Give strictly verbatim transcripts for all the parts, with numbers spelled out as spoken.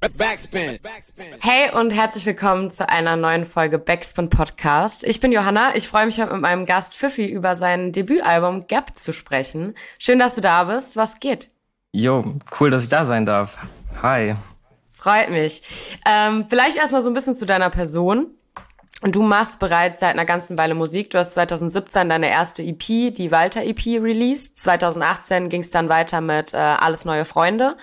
Backspin. Hey und herzlich willkommen zu einer neuen Folge Backspin Podcast. Ich bin Johanna. Ich freue mich heute mit meinem Gast Pfiffi über sein Debütalbum Gap zu sprechen. Schön, dass du da bist. Was geht? Jo, cool, dass ich da sein darf. Hi. Freut mich. Ähm, vielleicht erstmal so ein bisschen zu deiner Person. Du machst bereits seit einer ganzen Weile Musik. Du hast zwanzig siebzehn deine erste E P, die Walter-E P, released. zwanzig achtzehn ging es dann weiter mit äh, Alles neue Freunde.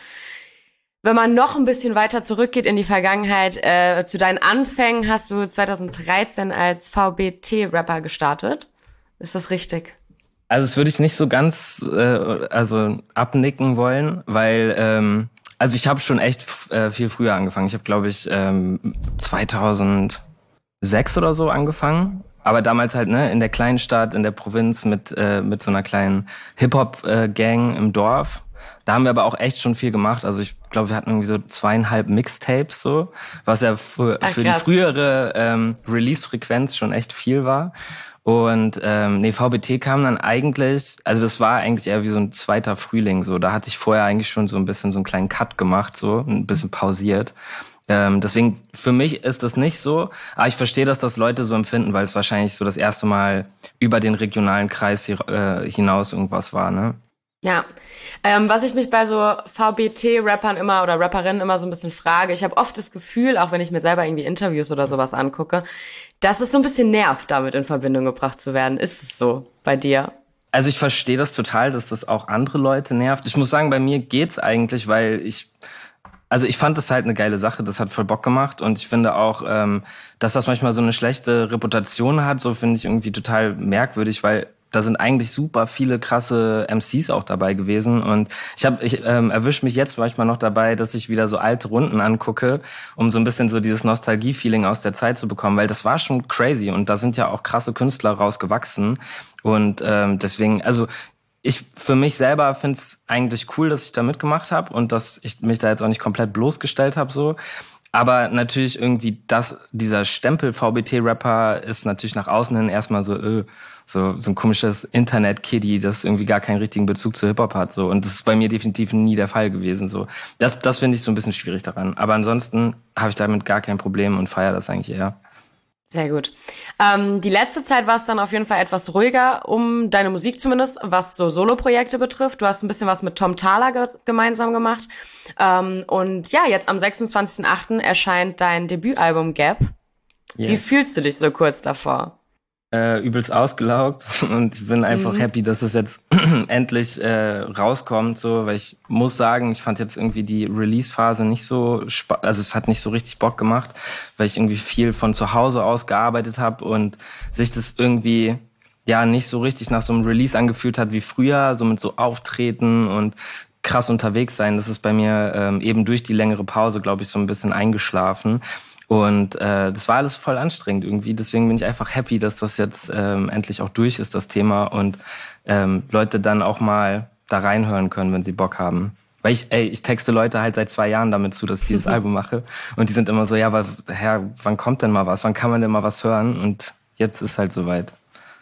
Wenn man noch ein bisschen weiter zurückgeht in die Vergangenheit, äh, zu deinen Anfängen hast du zwanzig dreizehn als V B T-Rapper gestartet. Ist das richtig? Also das würde ich nicht so ganz äh, also abnicken wollen, weil ähm, also ich habe schon echt äh, viel früher angefangen. Ich habe, glaube ich, ähm, zweitausendsechs oder so angefangen. Aber damals halt ne in der kleinen Stadt, in der Provinz mit äh, mit so einer kleinen Hip-Hop-Gang im Dorf. Da haben wir aber auch echt schon viel gemacht. Also ich glaube, wir hatten irgendwie so zweieinhalb Mixtapes so, was ja für, Ach, für die frühere ähm, Release-Frequenz schon echt viel war. Und ähm, nee, V B T kam dann eigentlich, also das war eigentlich eher wie so ein zweiter Frühling so. Da hatte ich vorher eigentlich schon so ein bisschen so einen kleinen Cut gemacht, so ein bisschen pausiert. Ähm, deswegen, für mich ist das nicht so, aber ich verstehe, dass das Leute so empfinden, weil es wahrscheinlich so das erste Mal über den regionalen Kreis hier, äh, hinaus irgendwas war, ne? Ja, ähm, was ich mich bei so V B T-Rappern immer oder Rapperinnen immer so ein bisschen frage, ich habe oft das Gefühl, auch wenn ich mir selber irgendwie Interviews oder sowas angucke, dass es so ein bisschen nervt, damit in Verbindung gebracht zu werden. Ist es so bei dir? Also ich verstehe das total, dass das auch andere Leute nervt. Ich muss sagen, bei mir geht's eigentlich, weil ich Also ich fand das halt eine geile Sache, das hat voll Bock gemacht und ich finde auch, ähm, dass das manchmal so eine schlechte Reputation hat, so finde ich irgendwie total merkwürdig, weil da sind eigentlich super viele krasse M Cs auch dabei gewesen und ich habe ich ähm, erwische mich jetzt manchmal noch dabei, dass ich wieder so alte Runden angucke, um so ein bisschen so dieses Nostalgie-Feeling aus der Zeit zu bekommen, weil das war schon crazy und da sind ja auch krasse Künstler rausgewachsen und ähm, deswegen, also ich für mich selber finde es eigentlich cool, dass ich da mitgemacht habe und dass ich mich da jetzt auch nicht komplett bloßgestellt habe so. Aber natürlich irgendwie das, dieser Stempel V B T-Rapper ist natürlich nach außen hin erstmal so, äh, so, so ein komisches Internet-Kiddie, das irgendwie gar keinen richtigen Bezug zu Hip-Hop hat, so. Und das ist bei mir definitiv nie der Fall gewesen, so. Das, das finde ich so ein bisschen schwierig daran. Aber ansonsten habe ich damit gar kein Problem und feiere das eigentlich eher. Sehr gut. Ähm, die letzte Zeit war es dann auf jeden Fall etwas ruhiger, um deine Musik zumindest, was so Solo-Projekte betrifft. Du hast ein bisschen was mit Tom Thaler ge- gemeinsam gemacht. Ähm, und ja, jetzt am sechsundzwanzigsten achten erscheint dein Debütalbum Gap. Yes. Wie fühlst du dich so kurz davor? Äh, übelst ausgelaugt und ich bin einfach mhm. happy, dass es jetzt endlich äh, rauskommt, so, weil ich muss sagen, ich fand jetzt irgendwie die Release-Phase nicht so, spa- also es hat nicht so richtig Bock gemacht, weil ich irgendwie viel von zu Hause aus gearbeitet habe und sich das irgendwie ja nicht so richtig nach so einem Release angefühlt hat wie früher, so mit so Auftreten und krass unterwegs sein. Das ist bei mir ähm, eben durch die längere Pause, glaube ich, so ein bisschen eingeschlafen. Und äh, das war alles voll anstrengend irgendwie. Deswegen bin ich einfach happy, dass das jetzt ähm, endlich auch durch ist, das Thema. Und ähm, Leute dann auch mal da reinhören können, wenn sie Bock haben. Weil ich, ey, ich texte Leute halt seit zwei Jahren damit zu, dass ich dieses Album mache. Und die sind immer so, ja, aber Herr, wann kommt denn mal was? Wann kann man denn mal was hören? Und jetzt ist halt soweit.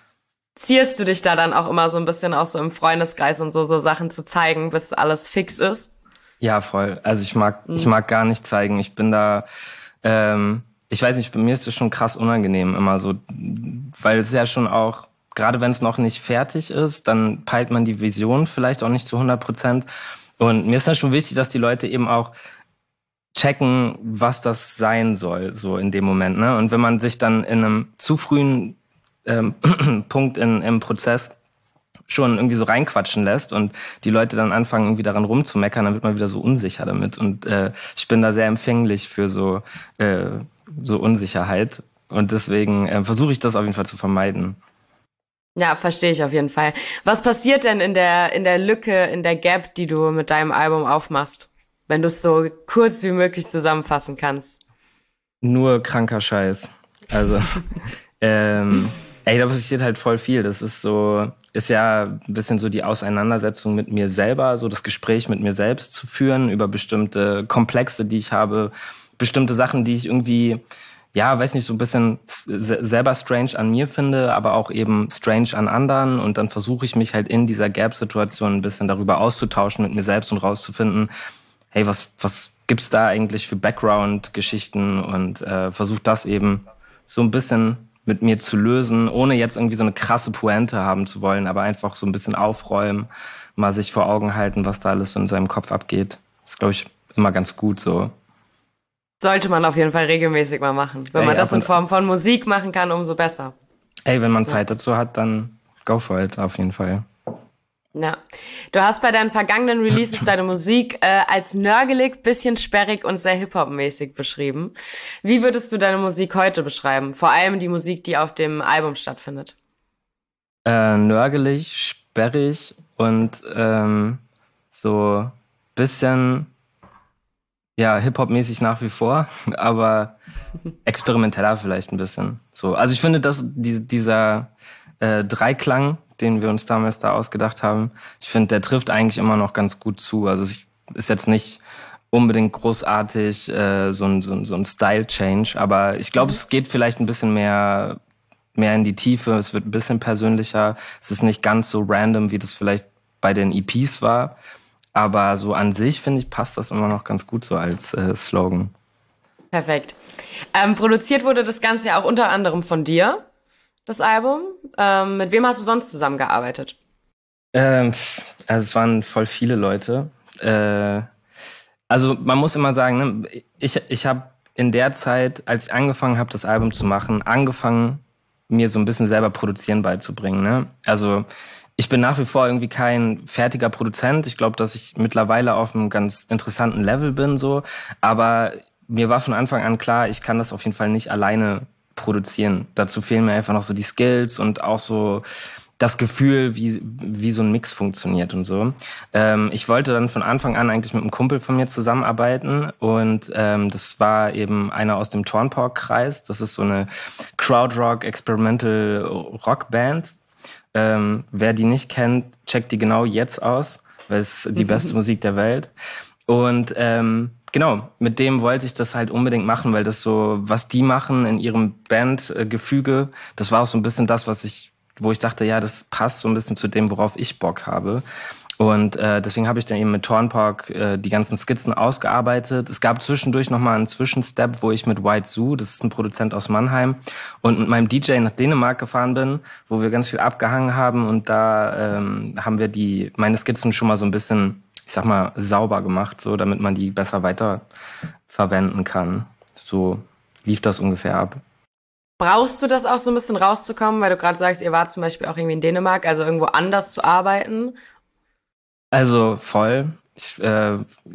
Ziehst du dich da dann auch immer so ein bisschen auch so im Freundeskreis und so, so Sachen zu zeigen, bis alles fix ist? Ja, voll. Also ich mag, mhm. ich mag gar nicht zeigen. Ich bin da... Ähm, ich weiß nicht, bei mir ist das schon krass unangenehm immer so, weil es ja schon auch, gerade wenn es noch nicht fertig ist, dann peilt man die Vision vielleicht auch nicht zu hundert Prozent. Und mir ist dann schon wichtig, dass die Leute eben auch checken, was das sein soll, so in dem Moment, ne? Und wenn man sich dann in einem zu frühen ähm, Punkt in, im Prozess schon irgendwie so reinquatschen lässt und die Leute dann anfangen, irgendwie daran rumzumeckern, dann wird man wieder so unsicher damit. Und äh, ich bin da sehr empfänglich für so, äh, so Unsicherheit. Und deswegen äh, versuche ich das auf jeden Fall zu vermeiden. Ja, verstehe ich auf jeden Fall. Was passiert denn in der, in der Lücke, in der Gap, die du mit deinem Album aufmachst? Wenn du es so kurz wie möglich zusammenfassen kannst. Nur kranker Scheiß. Also, ähm... Ey, da passiert halt voll viel. Das ist so, ist ja ein bisschen so die Auseinandersetzung mit mir selber, so das Gespräch mit mir selbst zu führen über bestimmte Komplexe, die ich habe, bestimmte Sachen, die ich irgendwie, ja, weiß nicht, so ein bisschen selber strange an mir finde, aber auch eben strange an anderen. Und dann versuche ich mich halt in dieser Gap-Situation ein bisschen darüber auszutauschen mit mir selbst und rauszufinden, hey, was, was gibt's da eigentlich für Background-Geschichten und äh, versuche das eben so ein bisschen mit mir zu lösen, ohne jetzt irgendwie so eine krasse Pointe haben zu wollen, aber einfach so ein bisschen aufräumen, mal sich vor Augen halten, was da alles so in seinem Kopf abgeht. Das ist, glaube ich, immer ganz gut so. Sollte man auf jeden Fall regelmäßig mal machen. Wenn Ey, man das ab in und- Form von Musik machen kann, umso besser. Ey, wenn man Zeit dazu hat, dann go for it, auf jeden Fall. Ja. Du hast bei deinen vergangenen Releases deine Musik äh, als nörgelig, bisschen sperrig und sehr Hip-Hop-mäßig beschrieben. Wie würdest du deine Musik heute beschreiben? Vor allem die Musik, die auf dem Album stattfindet. Äh, nörgelig, sperrig und ähm, so bisschen, ja, Hip-Hop-mäßig nach wie vor, aber experimenteller vielleicht ein bisschen. So, also ich finde, dass die, dieser äh, Dreiklang, den wir uns damals da ausgedacht haben, ich finde, der trifft eigentlich immer noch ganz gut zu. Also es ist jetzt nicht unbedingt großartig äh, so ein, so ein, so ein Style-Change, aber ich glaube, mhm. es geht vielleicht ein bisschen mehr, mehr in die Tiefe, es wird ein bisschen persönlicher, es ist nicht ganz so random, wie das vielleicht bei den E Ps war, aber so an sich, finde ich, passt das immer noch ganz gut so als äh, Slogan. Perfekt. Ähm, produziert wurde das Ganze ja auch unter anderem von dir, das Album. Ähm, mit wem hast du sonst zusammengearbeitet? Ähm, also es waren voll viele Leute. Äh, also man muss immer sagen, ne, ich, ich habe in der Zeit, als ich angefangen habe, das Album zu machen, angefangen, mir so ein bisschen selber Produzieren beizubringen. Ne? Also ich bin nach wie vor irgendwie kein fertiger Produzent. Ich glaube, dass ich mittlerweile auf einem ganz interessanten Level bin, so. Aber mir war von Anfang an klar, ich kann das auf jeden Fall nicht alleine produzieren. Dazu fehlen mir einfach noch so die Skills und auch so das Gefühl, wie, wie so ein Mix funktioniert und so. Ähm, ich wollte dann von Anfang an eigentlich mit einem Kumpel von mir zusammenarbeiten und ähm, das war eben einer aus dem Tornpork-Kreis. Das ist so eine Crowdrock, Experimental Rockband. Ähm, wer die nicht kennt, checkt die genau jetzt aus, weil es die beste Musik der Welt. Und ähm, genau, mit dem wollte ich das halt unbedingt machen, weil das so, was die machen in ihrem Bandgefüge, das war auch so ein bisschen das, was ich, wo ich dachte, ja, das passt so ein bisschen zu dem, worauf ich Bock habe. Und äh, deswegen habe ich dann eben mit Tornpork äh, die ganzen Skizzen ausgearbeitet. Es gab zwischendurch nochmal einen Zwischenstep, wo ich mit White Zoo, das ist ein Produzent aus Mannheim, und mit meinem D J nach Dänemark gefahren bin, wo wir ganz viel abgehangen haben. Und da ähm, haben wir die meine Skizzen schon mal so ein bisschen, ich sag mal, sauber gemacht, so damit man die besser weiter verwenden kann. So lief das ungefähr ab. Brauchst du das auch so ein bisschen rauszukommen, weil du gerade sagst, ihr wart zum Beispiel auch irgendwie in Dänemark, also irgendwo anders zu arbeiten? Also voll. Ich, äh,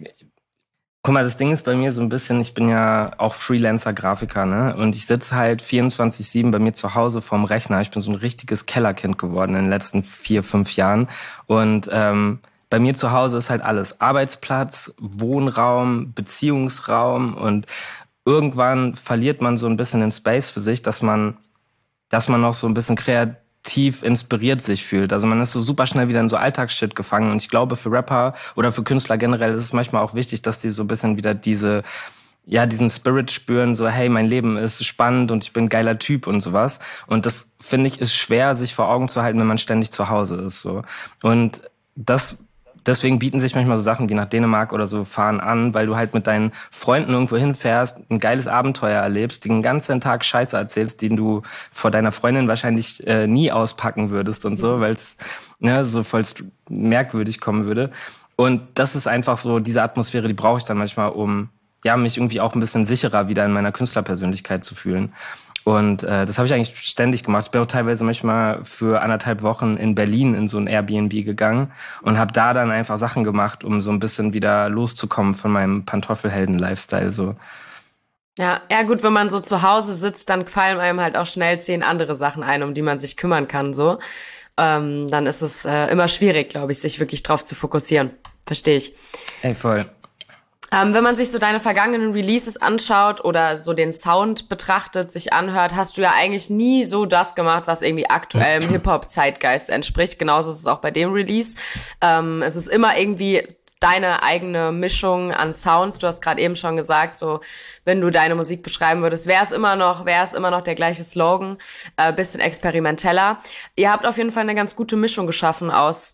guck mal, das Ding ist bei mir so ein bisschen, ich bin ja auch Freelancer-Grafiker, ne? Und ich sitze halt vierundzwanzig sieben bei mir zu Hause vorm Rechner. Ich bin so ein richtiges Kellerkind geworden in den letzten vier, fünf Jahren. Und ähm, bei mir zu Hause ist halt alles Arbeitsplatz, Wohnraum, Beziehungsraum und irgendwann verliert man so ein bisschen den Space für sich, dass man, dass man noch so ein bisschen kreativ tief inspiriert sich fühlt. Also man ist so super schnell wieder in so Alltagsshit gefangen. Und ich glaube, für Rapper oder für Künstler generell ist es manchmal auch wichtig, dass die so ein bisschen wieder diese, ja, diesen Spirit spüren, so, hey, mein Leben ist spannend und ich bin ein geiler Typ und sowas. Und das, finde ich, ist schwer, sich vor Augen zu halten, wenn man ständig zu Hause ist, so. Und das, deswegen bieten sich manchmal so Sachen wie nach Dänemark oder so fahren an, weil du halt mit deinen Freunden irgendwo hinfährst, ein geiles Abenteuer erlebst, den ganzen Tag Scheiße erzählst, den du vor deiner Freundin wahrscheinlich äh, nie auspacken würdest und so, weil es ne, so voll merkwürdig kommen würde. Und das ist einfach so, diese Atmosphäre, die brauche ich dann manchmal, um ja mich irgendwie auch ein bisschen sicherer wieder in meiner Künstlerpersönlichkeit zu fühlen. Und äh, das habe ich eigentlich ständig gemacht. Ich bin auch teilweise manchmal für anderthalb Wochen in Berlin in so ein Airbnb gegangen und habe da dann einfach Sachen gemacht, um so ein bisschen wieder loszukommen von meinem Pantoffelhelden-Lifestyle. So. Ja, ja gut, wenn man so zu Hause sitzt, dann fallen einem halt auch schnell zehn andere Sachen ein, um die man sich kümmern kann. So, ähm, dann ist es äh, immer schwierig, glaube ich, sich wirklich drauf zu fokussieren. Verstehe ich. Ey, voll. Ähm, wenn man sich so deine vergangenen Releases anschaut oder so den Sound betrachtet, sich anhört, hast du ja eigentlich nie so das gemacht, was irgendwie aktuell im Hip-Hop-Zeitgeist entspricht. Genauso ist es auch bei dem Release. Ähm, es ist immer irgendwie deine eigene Mischung an Sounds. Du hast gerade eben schon gesagt, so wenn du deine Musik beschreiben würdest, wäre es immer noch, wäre es immer noch der gleiche Slogan, äh, bisschen experimenteller. Ihr habt auf jeden Fall eine ganz gute Mischung geschaffen aus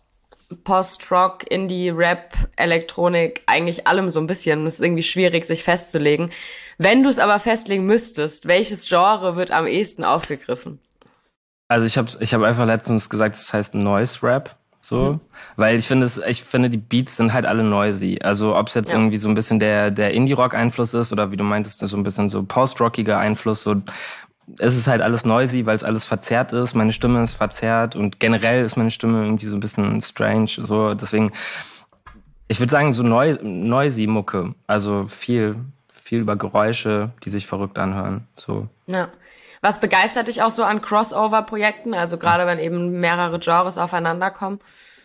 Post-Rock, Indie, Rap, Elektronik, eigentlich allem so ein bisschen. Es ist irgendwie schwierig, sich festzulegen. Wenn du es aber festlegen müsstest, welches Genre wird am ehesten aufgegriffen? Also ich habe ich hab einfach letztens gesagt, es heißt Noise Rap. So, mhm. Weil ich finde es, ich finde, die Beats sind halt alle noisy. Also ob es jetzt ja. irgendwie so ein bisschen der, der Indie-Rock-Einfluss ist oder wie du meintest, so ein bisschen so post-rockiger Einfluss, so, es ist halt alles noisy, weil es alles verzerrt ist. Meine Stimme ist verzerrt und generell ist meine Stimme irgendwie so ein bisschen strange, so, deswegen, ich würde sagen, so neu, noisy Mucke. Also viel, viel über Geräusche, die sich verrückt anhören, so. Ja. Was begeistert dich auch so an Crossover-Projekten? Also gerade wenn eben mehrere Genres aufeinander kommen?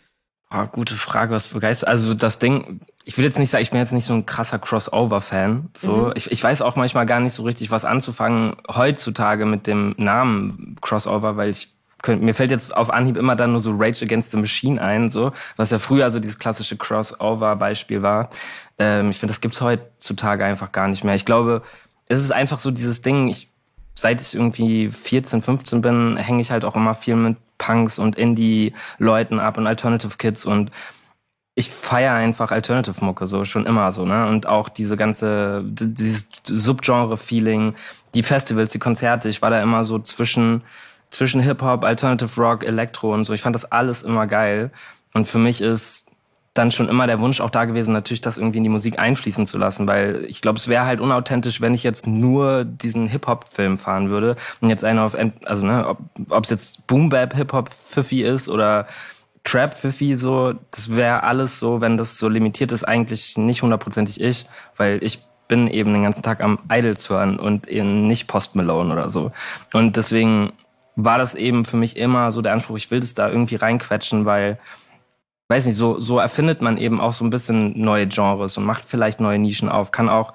Oh, gute Frage, was begeistert. Also das Ding, ich will jetzt nicht sagen, ich bin jetzt nicht so ein krasser Crossover-Fan. So, mhm. ich, ich weiß auch manchmal gar nicht so richtig, was anzufangen heutzutage mit dem Namen Crossover, weil ich könnt, mir fällt jetzt auf Anhieb immer dann nur so Rage Against the Machine ein, so, was ja früher so dieses klassische Crossover-Beispiel war. Ähm, ich finde, das gibt's heutzutage einfach gar nicht mehr. Ich glaube, es ist einfach so dieses Ding, ich seit ich irgendwie vierzehn, fünfzehn bin, hänge ich halt auch immer viel mit Punks und Indie-Leuten ab und Alternative Kids und ich feiere einfach Alternative-Mucke, so schon immer so, ne? Und auch diese ganze, dieses Subgenre-Feeling, die Festivals, die Konzerte, ich war da immer so zwischen, zwischen Hip-Hop, Alternative Rock, Elektro und so. Ich fand das alles immer geil. Und für mich ist dann schon immer der Wunsch auch da gewesen, natürlich das irgendwie in die Musik einfließen zu lassen, weil ich glaube, es wäre halt unauthentisch, wenn ich jetzt nur diesen Hip-Hop-Film fahren würde und jetzt einer auf, also ne, ob es jetzt Boom-Bap-Hip-Hop-Pfiffi ist oder Trap-Pfiffi so, das wäre alles so, wenn das so limitiert ist, eigentlich nicht hundertprozentig ich, weil ich bin eben den ganzen Tag am Idols hören und eben nicht Post Malone oder so. Und deswegen war das eben für mich immer so der Anspruch, ich will das da irgendwie reinquetschen, weil weiß nicht, so, so erfindet man eben auch so ein bisschen neue Genres und macht vielleicht neue Nischen auf, kann auch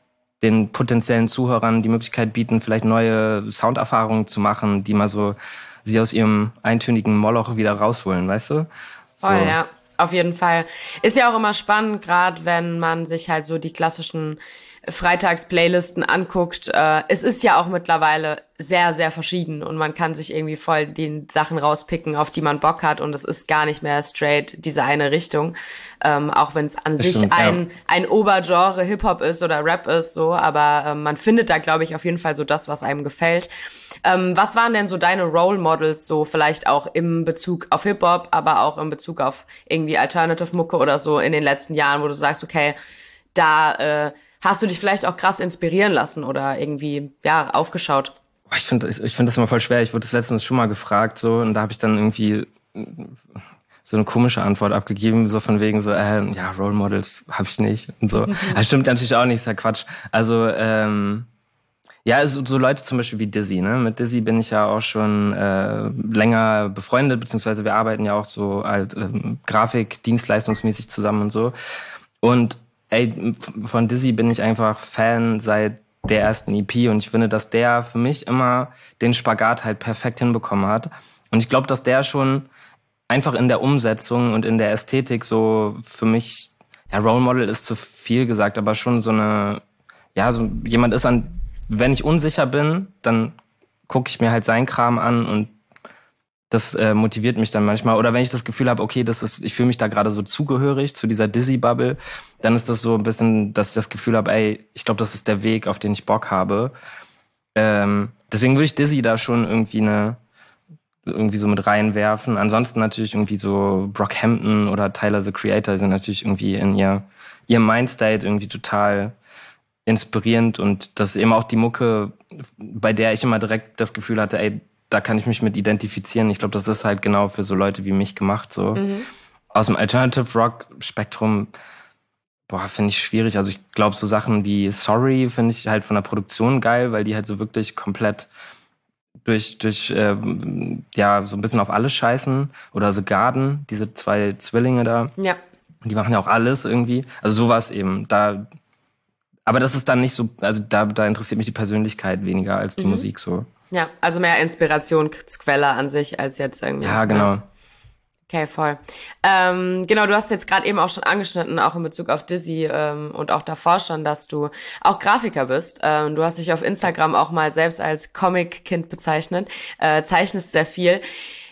den potenziellen Zuhörern die Möglichkeit bieten, vielleicht neue Sounderfahrungen zu machen, die mal so sie aus ihrem eintönigen Moloch wieder rausholen, weißt du? So. Oh ja, auf jeden Fall. Ist ja auch immer spannend, gerade wenn man sich halt so die klassischen Freitags-Playlisten anguckt. Äh, es ist ja auch mittlerweile sehr, sehr verschieden und man kann sich irgendwie voll die Sachen rauspicken, auf die man Bock hat und es ist gar nicht mehr straight diese eine Richtung. Ähm, auch wenn es an das sich stimmt, ein, ja. ein Obergenre Hip-Hop ist oder Rap ist, so, aber ähm, man findet da, glaube ich, auf jeden Fall so das, was einem gefällt. Ähm, was waren denn so deine Role Models, so vielleicht auch im Bezug auf Hip-Hop, aber auch in Bezug auf irgendwie Alternative-Mucke oder so in den letzten Jahren, wo du sagst, okay, da äh, hast du dich vielleicht auch krass inspirieren lassen oder irgendwie, ja, aufgeschaut? Ich finde ich finde das immer voll schwer. Ich wurde das letztens schon mal gefragt, so, und da habe ich dann irgendwie so eine komische Antwort abgegeben, so von wegen so, äh, ja, Role Models habe ich nicht und so. Das stimmt natürlich auch nicht, ist ja Quatsch. Also, ähm, ja, also so Leute zum Beispiel wie Dizzy, ne? Mit Dizzy bin ich ja auch schon äh, länger befreundet, beziehungsweise wir arbeiten ja auch so halt ähm, Grafik, dienstleistungsmäßig zusammen und so. Und ey, von Dizzy bin ich einfach Fan seit der ersten E P und ich finde, dass der für mich immer den Spagat halt perfekt hinbekommen hat. Und ich glaube, dass der schon einfach in der Umsetzung und in der Ästhetik so für mich, ja, Role Model ist zu viel gesagt, aber schon so eine, ja, so jemand ist an, wenn ich unsicher bin, dann gucke ich mir halt seinen Kram an und das äh, motiviert mich dann manchmal. Oder wenn ich das Gefühl habe, okay, das ist, ich fühle mich da gerade so zugehörig zu dieser Dizzy-Bubble, dann ist das so ein bisschen, dass ich das Gefühl habe, ey, ich glaube, das ist der Weg, auf den ich Bock habe. Ähm, deswegen würde ich Dizzy da schon irgendwie eine irgendwie so mit reinwerfen. Ansonsten natürlich irgendwie so Brockhampton oder Tyler, the Creator, sind natürlich irgendwie in ihr ihrem Mindstate irgendwie total inspirierend und das ist eben auch die Mucke, bei der ich immer direkt das Gefühl hatte, ey, da kann ich mich mit identifizieren. Ich glaube, das ist halt genau für so Leute wie mich gemacht. So mhm. Aus dem Alternative Rock Spektrum, boah, finde ich schwierig. Also ich glaube, so Sachen wie Sorry finde ich halt von der Produktion geil, weil die halt so wirklich komplett durch durch ähm, ja so ein bisschen auf alles scheißen. Oder The Garden, diese zwei Zwillinge da. Ja. Die machen ja auch alles irgendwie. Also sowas eben. Da, aber das ist dann nicht so. Also da da interessiert mich die Persönlichkeit weniger als die mhm. Musik so. Ja, also mehr Inspirationsquelle an sich als jetzt irgendwie. Ja, genau. Ne? Okay, voll. Ähm, genau, du hast jetzt gerade eben auch schon angeschnitten, auch in Bezug auf Dizzy ähm, und auch davor schon, dass du auch Grafiker bist. Ähm, du hast dich auf Instagram auch mal selbst als Comic-Kind bezeichnet, äh, zeichnest sehr viel.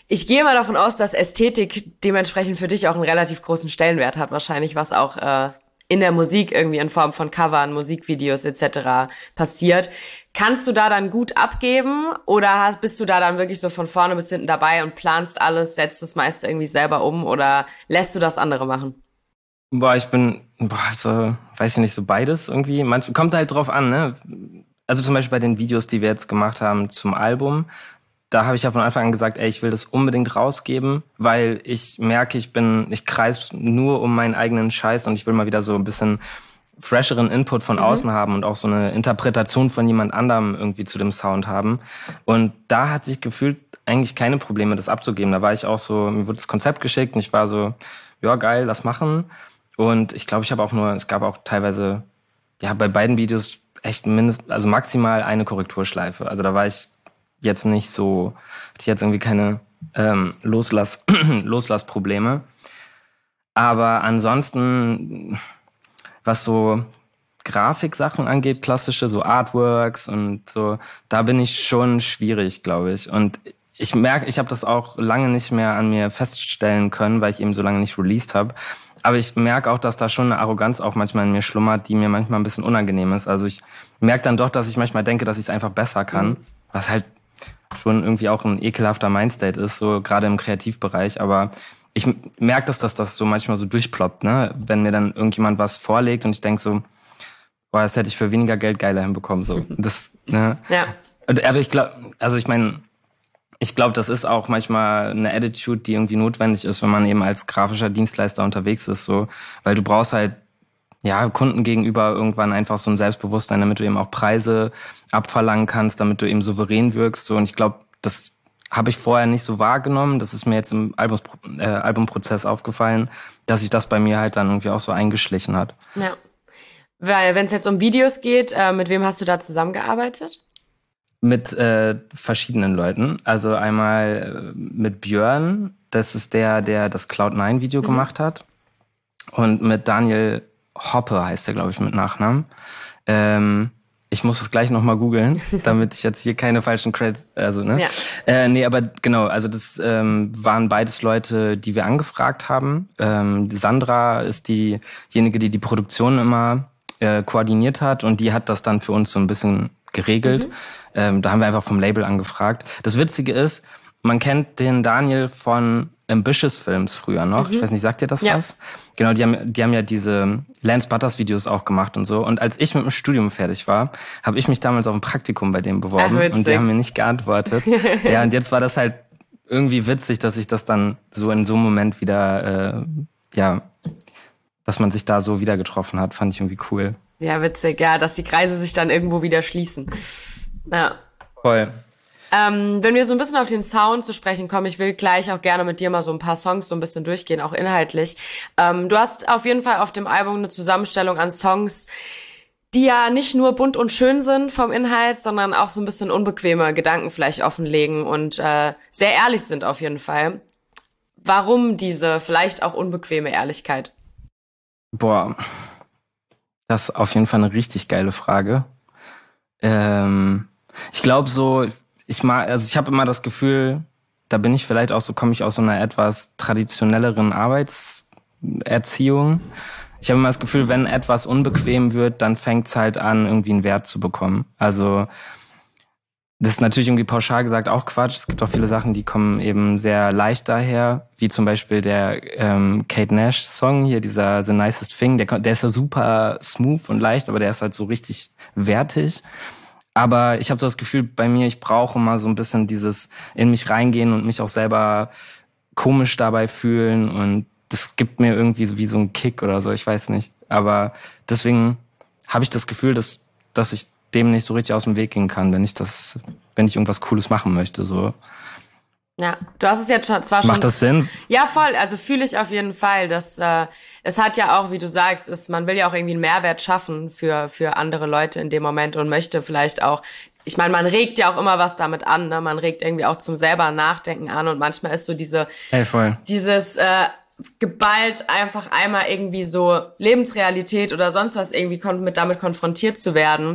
Ich gehe mal davon aus, dass Ästhetik dementsprechend für dich auch einen relativ großen Stellenwert hat, wahrscheinlich, was auch äh, in der Musik irgendwie in Form von Covern, Musikvideos et cetera passiert. Kannst du da dann gut abgeben oder hast, bist du da dann wirklich so von vorne bis hinten dabei und planst alles, setzt das meiste irgendwie selber um oder lässt du das andere machen? Boah, ich bin, boah, so, weiß ich nicht, so beides irgendwie. Manch, kommt halt drauf an, ne? Also zum Beispiel bei den Videos, die wir jetzt gemacht haben zum Album, da habe ich ja von Anfang an gesagt, ey, ich will das unbedingt rausgeben, weil ich merke, ich bin, ich kreis nur um meinen eigenen Scheiß und ich will mal wieder so ein bisschen fresheren Input von mhm. außen haben und auch so eine Interpretation von jemand anderem irgendwie zu dem Sound haben. Und da hat sich gefühlt eigentlich keine Probleme, das abzugeben. Da war ich auch so, mir wurde das Konzept geschickt und ich war so, ja geil, lass machen. Und ich glaube, ich habe auch nur, es gab auch teilweise, ja, bei beiden Videos echt mindestens, also maximal eine Korrekturschleife. Also da war ich jetzt nicht so, hatte ich jetzt irgendwie keine ähm, Loslass, Loslassprobleme. Aber ansonsten, was so Grafiksachen angeht, klassische, so Artworks und so, da bin ich schon schwierig, glaube ich. Und ich merke, ich habe das auch lange nicht mehr an mir feststellen können, weil ich eben so lange nicht released habe. Aber ich merke auch, dass da schon eine Arroganz auch manchmal in mir schlummert, die mir manchmal ein bisschen unangenehm ist. Also ich merke dann doch, dass ich manchmal denke, dass ich es einfach besser kann, mhm. was halt schon irgendwie auch ein ekelhafter Mindstate ist, so gerade im Kreativbereich. Aber ich merke, dass das, das so manchmal so durchploppt, ne? Wenn mir dann irgendjemand was vorlegt und ich denke so, boah, das hätte ich für weniger Geld geiler hinbekommen. So. Das, ne? Ja. Aber ich glaube, also ich meine, ich glaube, das ist auch manchmal eine Attitude, die irgendwie notwendig ist, wenn man eben als grafischer Dienstleister unterwegs ist, so, weil du brauchst halt ja Kunden gegenüber irgendwann einfach so ein Selbstbewusstsein, damit du eben auch Preise abverlangen kannst, damit du eben souverän wirkst, so. Und ich glaube, das habe ich vorher nicht so wahrgenommen. Das ist mir jetzt im Albums, äh, Albumprozess aufgefallen, dass sich das bei mir halt dann irgendwie auch so eingeschlichen hat. Ja, weil wenn es jetzt um Videos geht, äh, mit wem hast du da zusammengearbeitet? Mit äh, verschiedenen Leuten. Also einmal äh, mit Björn, das ist der, der das Cloud nine Video mhm. gemacht hat. Und mit Daniel Hoppe heißt der, glaube ich, mit Nachnamen. Ähm, ich muss es gleich nochmal googeln, damit ich jetzt hier keine falschen Credits, also, ne? Ja. Äh, nee, aber genau, also das ähm, waren beides Leute, die wir angefragt haben. Ähm, Sandra ist diejenige, die die Produktion immer äh, koordiniert hat und die hat das dann für uns so ein bisschen geregelt. Mhm. Ähm, da haben wir einfach vom Label angefragt. Das Witzige ist, man kennt den Daniel von Ambitious Films früher noch. Mhm. Ich weiß nicht, sagt ihr das ja. was? Genau, die haben, die haben ja diese Lance Butters Videos auch gemacht und so. Und als ich mit dem Studium fertig war, habe ich mich damals auf ein Praktikum bei dem beworben. Ach, und die haben mir nicht geantwortet. Ja, und jetzt war das halt irgendwie witzig, dass ich das dann so in so einem Moment wieder, äh, ja, dass man sich da so wieder getroffen hat, fand ich irgendwie cool. Ja, witzig, ja, dass die Kreise sich dann irgendwo wieder schließen. Ja. Voll. Ähm, wenn wir so ein bisschen auf den Sound zu sprechen kommen, ich will gleich auch gerne mit dir mal so ein paar Songs so ein bisschen durchgehen, auch inhaltlich. Ähm, du hast auf jeden Fall auf dem Album eine Zusammenstellung an Songs, die ja nicht nur bunt und schön sind vom Inhalt, sondern auch so ein bisschen unbequeme Gedanken vielleicht offenlegen und äh, sehr ehrlich sind auf jeden Fall. Warum diese vielleicht auch unbequeme Ehrlichkeit? Boah, das ist auf jeden Fall eine richtig geile Frage. Ähm, ich glaube so, ich mag, also ich habe immer das Gefühl, da bin ich vielleicht auch so, komme ich aus so einer etwas traditionelleren Arbeitserziehung. Ich habe immer das Gefühl, wenn etwas unbequem wird, dann fängt es halt an, irgendwie einen Wert zu bekommen. Also das ist natürlich irgendwie pauschal gesagt auch Quatsch. Es gibt auch viele Sachen, die kommen eben sehr leicht daher, wie zum Beispiel der ähm, Kate Nash Song hier, dieser The Nicest Thing. Der, der ist ja super smooth und leicht, aber der ist halt so richtig wertig. Aber ich habe so das Gefühl bei mir, ich brauche mal so ein bisschen dieses in mich reingehen und mich auch selber komisch dabei fühlen. Und das gibt mir irgendwie so wie so einen Kick oder so, ich weiß nicht. Aber deswegen habe ich das Gefühl, dass, dass ich dem nicht so richtig aus dem Weg gehen kann, wenn ich das, wenn ich irgendwas Cooles machen möchte, so. Ja, du hast es jetzt schon, zwar schon... Macht das Sinn? Ja, voll, also fühle ich auf jeden Fall, dass äh, es hat ja auch, wie du sagst, ist, man will ja auch irgendwie einen Mehrwert schaffen für für andere Leute in dem Moment und möchte vielleicht auch, ich meine, man regt ja auch immer was damit an, ne? Man regt irgendwie auch zum selber Nachdenken an und manchmal ist so diese, hey, voll. dieses äh, geballt einfach einmal irgendwie so Lebensrealität oder sonst was irgendwie kon- mit damit konfrontiert zu werden,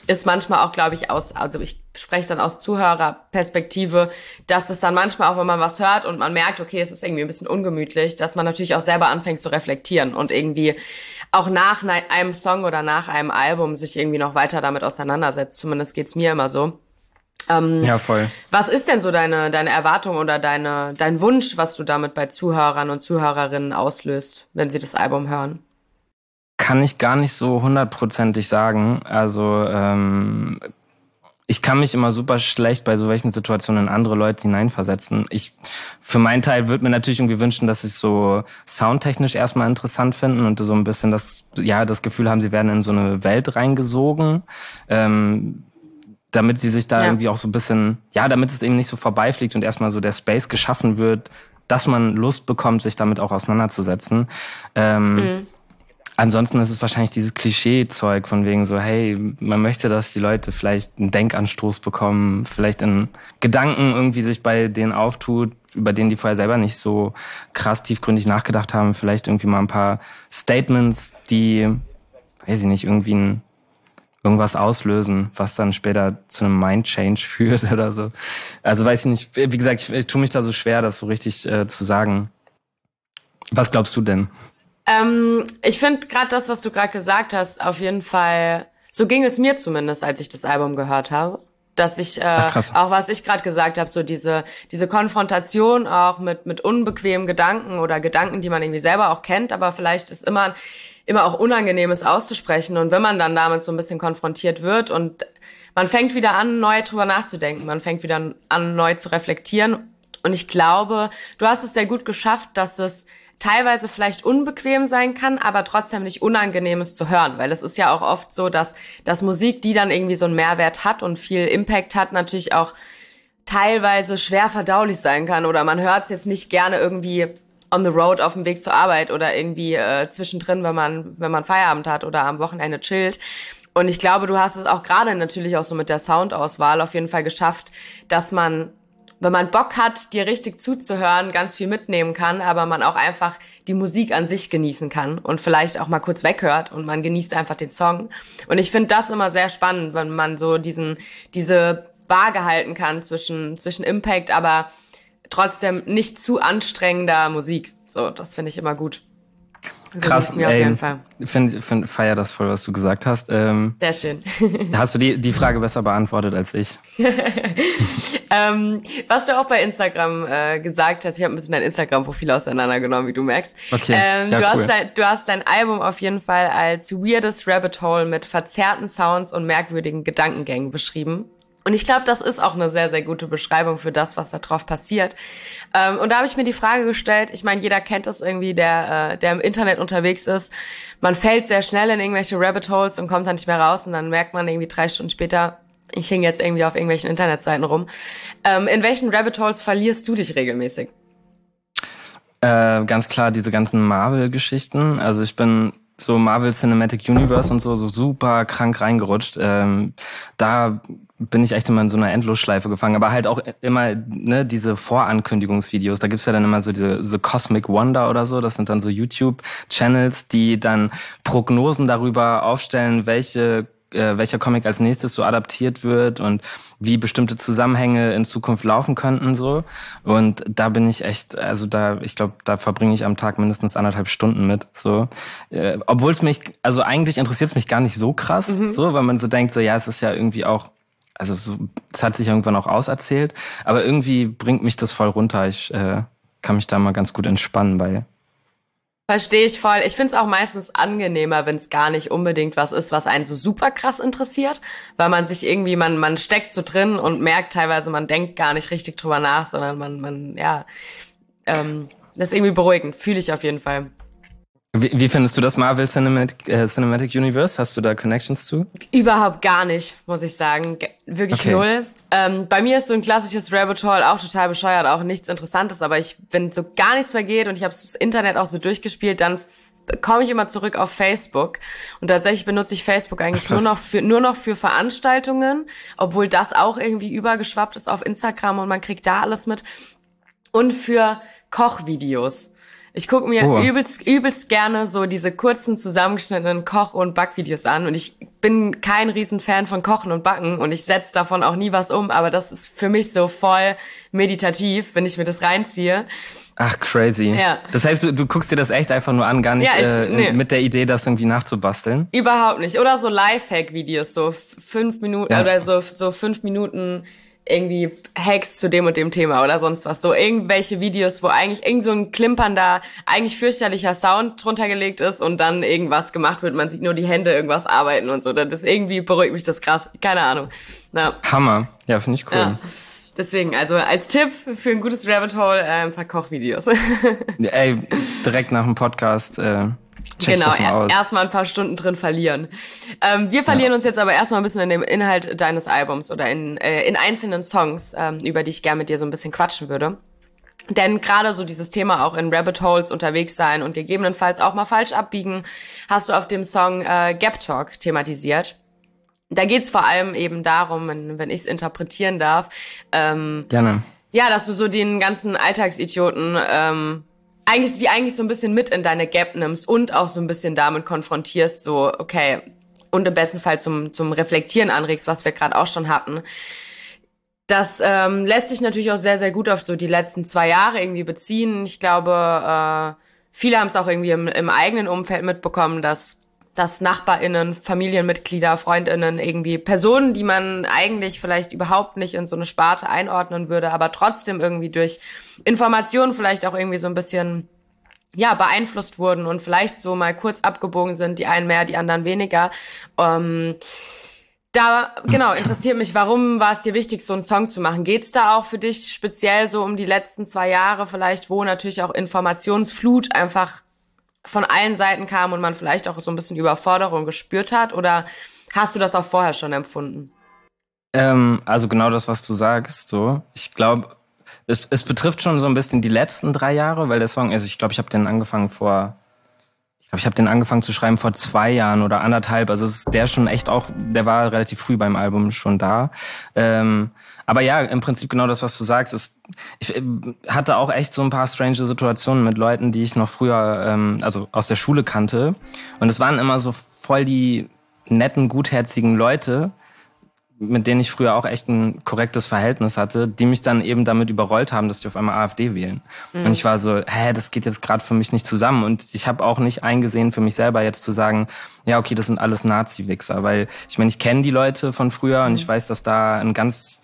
ist manchmal auch, glaube ich, aus, also ich spreche dann aus Zuhörerperspektive, dass es dann manchmal auch, wenn man was hört und man merkt, okay, es ist irgendwie ein bisschen ungemütlich, dass man natürlich auch selber anfängt zu reflektieren und irgendwie auch nach einem Song oder nach einem Album sich irgendwie noch weiter damit auseinandersetzt. Zumindest geht's mir immer so. Ähm, ja, voll. Was ist denn so deine, deine Erwartung oder deine, dein Wunsch, was du damit bei Zuhörern und Zuhörerinnen auslöst, wenn sie das Album hören? Kann ich gar nicht so hundertprozentig sagen. Also ähm, ich kann mich immer super schlecht bei so welchen Situationen in andere Leute hineinversetzen. Ich, für meinen Teil würde mir natürlich irgendwie wünschen, dass sie es so soundtechnisch erstmal interessant finden und so ein bisschen das, ja, das Gefühl haben, sie werden in so eine Welt reingesogen. Ähm, damit sie sich da ja. irgendwie auch so ein bisschen, ja, damit es eben nicht so vorbeifliegt und erstmal so der Space geschaffen wird, dass man Lust bekommt, sich damit auch auseinanderzusetzen. Ähm, mhm. Ansonsten ist es wahrscheinlich dieses Klischee-Zeug von wegen so, hey, man möchte, dass die Leute vielleicht einen Denkanstoß bekommen, vielleicht in Gedanken irgendwie sich bei denen auftut, über denen die vorher selber nicht so krass tiefgründig nachgedacht haben, vielleicht irgendwie mal ein paar Statements, die, weiß ich nicht, irgendwie ein irgendwas auslösen, was dann später zu einem Mind-Change führt oder so. Also weiß ich nicht, wie gesagt, ich, ich tue mich da so schwer, das so richtig äh, zu sagen. Was glaubst du denn? Ähm, ich finde gerade das, was du gerade gesagt hast, auf jeden Fall, so ging es mir zumindest, als ich das Album gehört habe. Dass ich, äh, Ach, auch was ich gerade gesagt habe, so diese diese Konfrontation auch mit mit unbequemen Gedanken oder Gedanken, die man irgendwie selber auch kennt, aber vielleicht ist immer immer auch Unangenehmes auszusprechen. Und wenn man dann damit so ein bisschen konfrontiert wird und man fängt wieder an, neu drüber nachzudenken, man fängt wieder an, neu zu reflektieren. Und ich glaube, du hast es sehr gut geschafft, dass es teilweise vielleicht unbequem sein kann, aber trotzdem nicht Unangenehmes zu hören, weil es ist ja auch oft so, dass, dass Musik, die dann irgendwie so einen Mehrwert hat und viel Impact hat, natürlich auch teilweise schwer verdaulich sein kann oder man hört es jetzt nicht gerne irgendwie on the road auf dem Weg zur Arbeit oder irgendwie äh, zwischendrin, wenn man wenn man Feierabend hat oder am Wochenende chillt. Und ich glaube, du hast es auch gerade natürlich auch so mit der Soundauswahl auf jeden Fall geschafft, dass man, wenn man Bock hat, dir richtig zuzuhören, ganz viel mitnehmen kann, aber man auch einfach die Musik an sich genießen kann und vielleicht auch mal kurz weghört und man genießt einfach den Song. Und ich finde das immer sehr spannend, wenn man so diesen diese Waage halten kann zwischen zwischen Impact, aber trotzdem nicht zu anstrengender Musik. So, das finde ich immer gut. So krass, mir auf ey, jeden Fall. Find, find, feier das voll, was du gesagt hast. Ähm, Sehr schön. Hast du die, die Frage besser beantwortet als ich? ähm, was du auch bei Instagram äh, gesagt hast, ich habe ein bisschen dein Instagram-Profil auseinandergenommen, wie du merkst. Okay, ähm, ja, du, cool. hast dein, du hast dein Album auf jeden Fall als weirdest Rabbit Hole mit verzerrten Sounds und merkwürdigen Gedankengängen beschrieben. Und ich glaube, das ist auch eine sehr, sehr gute Beschreibung für das, was da drauf passiert. Ähm, und da habe ich mir die Frage gestellt, ich meine, jeder kennt das irgendwie, der äh, der im Internet unterwegs ist. Man fällt sehr schnell in irgendwelche Rabbit Holes und kommt dann nicht mehr raus. Und dann merkt man irgendwie drei Stunden später, ich hing jetzt irgendwie auf irgendwelchen Internetseiten rum. Ähm, in welchen Rabbit Holes verlierst du dich regelmäßig? Äh, ganz klar diese ganzen Marvel-Geschichten. Also ich bin so Marvel Cinematic Universe und so, so super krank reingerutscht. Ähm, da bin ich echt immer in so einer Endlosschleife gefangen, aber halt auch immer ne diese Vorankündigungsvideos, da gibt's ja dann immer so diese The Cosmic Wonder oder so, das sind dann so YouTube-Channels, die dann Prognosen darüber aufstellen, welche äh, welcher Comic als nächstes so adaptiert wird und wie bestimmte Zusammenhänge in Zukunft laufen könnten so. Und da bin ich echt, also da, ich glaube, da verbringe ich am Tag mindestens anderthalb Stunden mit. So, äh, obwohl es mich, also eigentlich interessiert es mich gar nicht so krass, mhm. so, weil man so denkt, so ja, es ist ja irgendwie auch, also so, es hat sich irgendwann auch auserzählt, aber irgendwie bringt mich das voll runter. Ich äh, kann mich da mal ganz gut entspannen bei. Verstehe ich voll. Ich find's auch meistens angenehmer, wenn es gar nicht unbedingt was ist, was einen so super krass interessiert, weil man sich irgendwie, man man steckt so drin und merkt teilweise, man denkt gar nicht richtig drüber nach, sondern man, man ja, ähm, das ist irgendwie beruhigend. Fühle ich auf jeden Fall. Wie, wie findest du das Marvel Cinematic, äh, Cinematic Universe? Hast du da Connections zu? Überhaupt gar nicht, muss ich sagen. Wirklich okay. Null. Ähm, bei mir ist so ein klassisches Rabbit Hole auch total bescheuert, auch nichts Interessantes, aber ich, wenn so gar nichts mehr geht und ich habe das Internet auch so durchgespielt, dann komme ich immer zurück auf Facebook. Und tatsächlich benutze ich Facebook eigentlich Ach, nur noch für nur noch für Veranstaltungen, obwohl das auch irgendwie übergeschwappt ist auf Instagram und man kriegt da alles mit. Und für Kochvideos. Ich gucke mir Oh. übelst, übelst gerne so diese kurzen, zusammengeschnittenen Koch- und Backvideos an. Und ich bin kein Riesenfan von Kochen und Backen und ich setze davon auch nie was um. Aber das ist für mich so voll meditativ, wenn ich mir das reinziehe. Ach, crazy. Ja. Das heißt, du, du guckst dir das echt einfach nur an, gar nicht Ja, ich- äh, nee. mit der Idee, das irgendwie nachzubasteln? Überhaupt nicht. Oder so Lifehack-Videos, so f- fünf Minuten Ja. oder so, so fünf Minuten irgendwie Hacks zu dem und dem Thema oder sonst was. So irgendwelche Videos, wo eigentlich irgend so ein klimpernder, eigentlich fürchterlicher Sound drunter gelegt ist und dann irgendwas gemacht wird. Man sieht nur die Hände irgendwas arbeiten und so. Das ist irgendwie beruhigt mich das krass. Keine Ahnung. Na, Hammer. Ja, finde ich cool. ja. Deswegen, also als Tipp für ein gutes Rabbit Hole, äh, ein paar Kochvideos. Ey, direkt nach dem Podcast äh, check Genau, ich das mal aus. erstmal ein paar Stunden drin verlieren. Ähm, wir verlieren Ja. uns jetzt aber erstmal ein bisschen in dem Inhalt deines Albums oder in, äh, in einzelnen Songs, ähm, über die ich gerne mit dir so ein bisschen quatschen würde. Denn gerade so dieses Thema auch in Rabbit Holes unterwegs sein und gegebenenfalls auch mal falsch abbiegen, hast du auf dem Song äh, Gap Talk thematisiert. Da geht's vor allem eben darum, wenn, wenn ich es interpretieren darf, ähm, Gerne. ja, dass du so den ganzen Alltagsidioten, ähm, eigentlich, die eigentlich so ein bisschen mit in deine Gap nimmst und auch so ein bisschen damit konfrontierst, so, okay, und im besten Fall zum, zum Reflektieren anregst, was wir gerade auch schon hatten. Das ähm, lässt sich natürlich auch sehr, sehr gut auf so die letzten zwei Jahre irgendwie beziehen. Ich glaube, äh, viele haben es auch irgendwie im, im eigenen Umfeld mitbekommen, dass dass NachbarInnen, Familienmitglieder, FreundInnen, irgendwie Personen, die man eigentlich vielleicht überhaupt nicht in so eine Sparte einordnen würde, aber trotzdem irgendwie durch Informationen vielleicht auch irgendwie so ein bisschen, ja, beeinflusst wurden und vielleicht so mal kurz abgebogen sind, die einen mehr, die anderen weniger. Ähm, da, genau, interessiert mich, warum war es dir wichtig, so einen Song zu machen? Geht's da auch für dich speziell so um die letzten zwei Jahre vielleicht, wo natürlich auch Informationsflut einfach von allen Seiten kam und man vielleicht auch so ein bisschen Überforderung gespürt hat? Oder hast du das auch vorher schon empfunden? Ähm, also genau das, was du sagst. So, ich glaube, es, es betrifft schon so ein bisschen die letzten drei Jahre, weil der Song, also ich glaube, ich habe den angefangen vor, ich glaube, ich habe den angefangen zu schreiben vor zwei Jahren oder anderthalb. Also es ist der schon echt auch, der war relativ früh beim Album schon da. Ähm, aber ja, im Prinzip genau das, was du sagst, ist, ich äh, hatte auch echt so ein paar strange Situationen mit Leuten, die ich noch früher, ähm, also aus der Schule kannte. Und es waren immer so voll die netten, gutherzigen Leute, mit denen ich früher auch echt ein korrektes Verhältnis hatte, die mich dann eben damit überrollt haben, dass die auf einmal AfD wählen. Mhm. Und ich war so, hä, das geht jetzt gerade für mich nicht zusammen. Und ich habe auch nicht eingesehen, für mich selber jetzt zu sagen, ja, okay, das sind alles Nazi-Wichser. Weil ich meine, ich kenne die Leute von früher mhm. und ich weiß, dass da ein ganz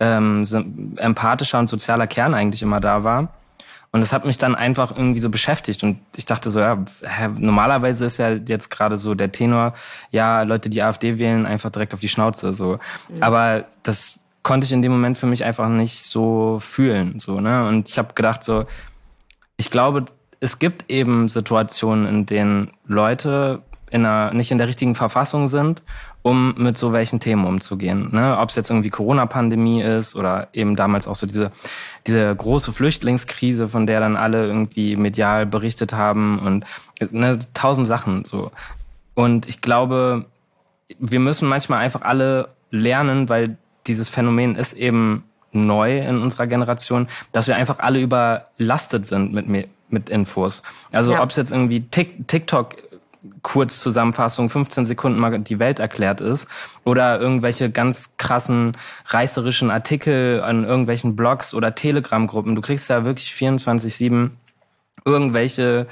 ähm, empathischer und sozialer Kern eigentlich immer da war. Und das hat mich dann einfach irgendwie so beschäftigt. Und ich dachte so, ja, normalerweise ist ja jetzt gerade so der Tenor, ja, Leute, die AfD wählen, einfach direkt auf die Schnauze. So. Mhm. Aber das konnte ich in dem Moment für mich einfach nicht so fühlen. So, ne? Und ich habe gedacht so, ich glaube, es gibt eben Situationen, in denen Leute in einer, nicht in der richtigen Verfassung sind, um mit so welchen Themen umzugehen. Ne? Ob es jetzt irgendwie Corona-Pandemie ist oder eben damals auch so diese, diese große Flüchtlingskrise, von der dann alle irgendwie medial berichtet haben und ne, tausend Sachen so. Und ich glaube, wir müssen manchmal einfach alle lernen, weil dieses Phänomen ist eben neu in unserer Generation, dass wir einfach alle überlastet sind mit, mit Infos. Also ja. ob es jetzt irgendwie TikTok Kurzzusammenfassung, fünfzehn Sekunden mal die Welt erklärt ist oder irgendwelche ganz krassen reißerischen Artikel an irgendwelchen Blogs oder Telegram-Gruppen. Du kriegst ja wirklich vierundzwanzig sieben irgendwelche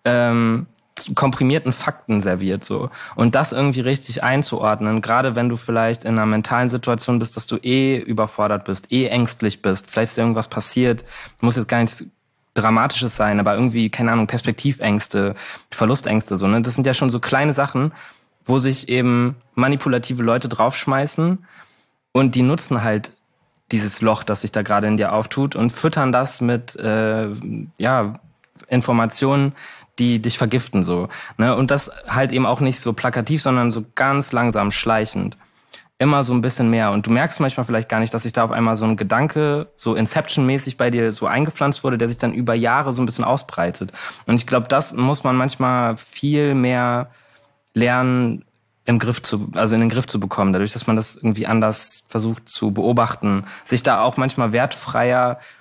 ähm, komprimierten Fakten serviert so. Und das irgendwie richtig einzuordnen, gerade wenn du vielleicht in einer mentalen Situation bist, dass du eh überfordert bist, eh ängstlich bist, vielleicht ist irgendwas passiert, muss jetzt gar nichts Dramatisches sein, aber irgendwie, keine Ahnung, Perspektivängste, Verlustängste, so, ne? Das sind ja schon so kleine Sachen, wo sich eben manipulative Leute draufschmeißen und die nutzen halt dieses Loch, das sich da gerade in dir auftut und füttern das mit, äh, ja, Informationen, die dich vergiften, so, ne? Und das halt eben auch nicht so plakativ, sondern so ganz langsam schleichend. Immer so ein bisschen mehr. Und du merkst manchmal vielleicht gar nicht, dass sich da auf einmal so ein Gedanke so Inception-mäßig bei dir so eingepflanzt wurde, der sich dann über Jahre so ein bisschen ausbreitet. Und ich glaube, das muss man manchmal viel mehr lernen, im Griff zu, also in den Griff zu bekommen, dadurch, dass man das irgendwie anders versucht zu beobachten, sich da auch manchmal wertfreier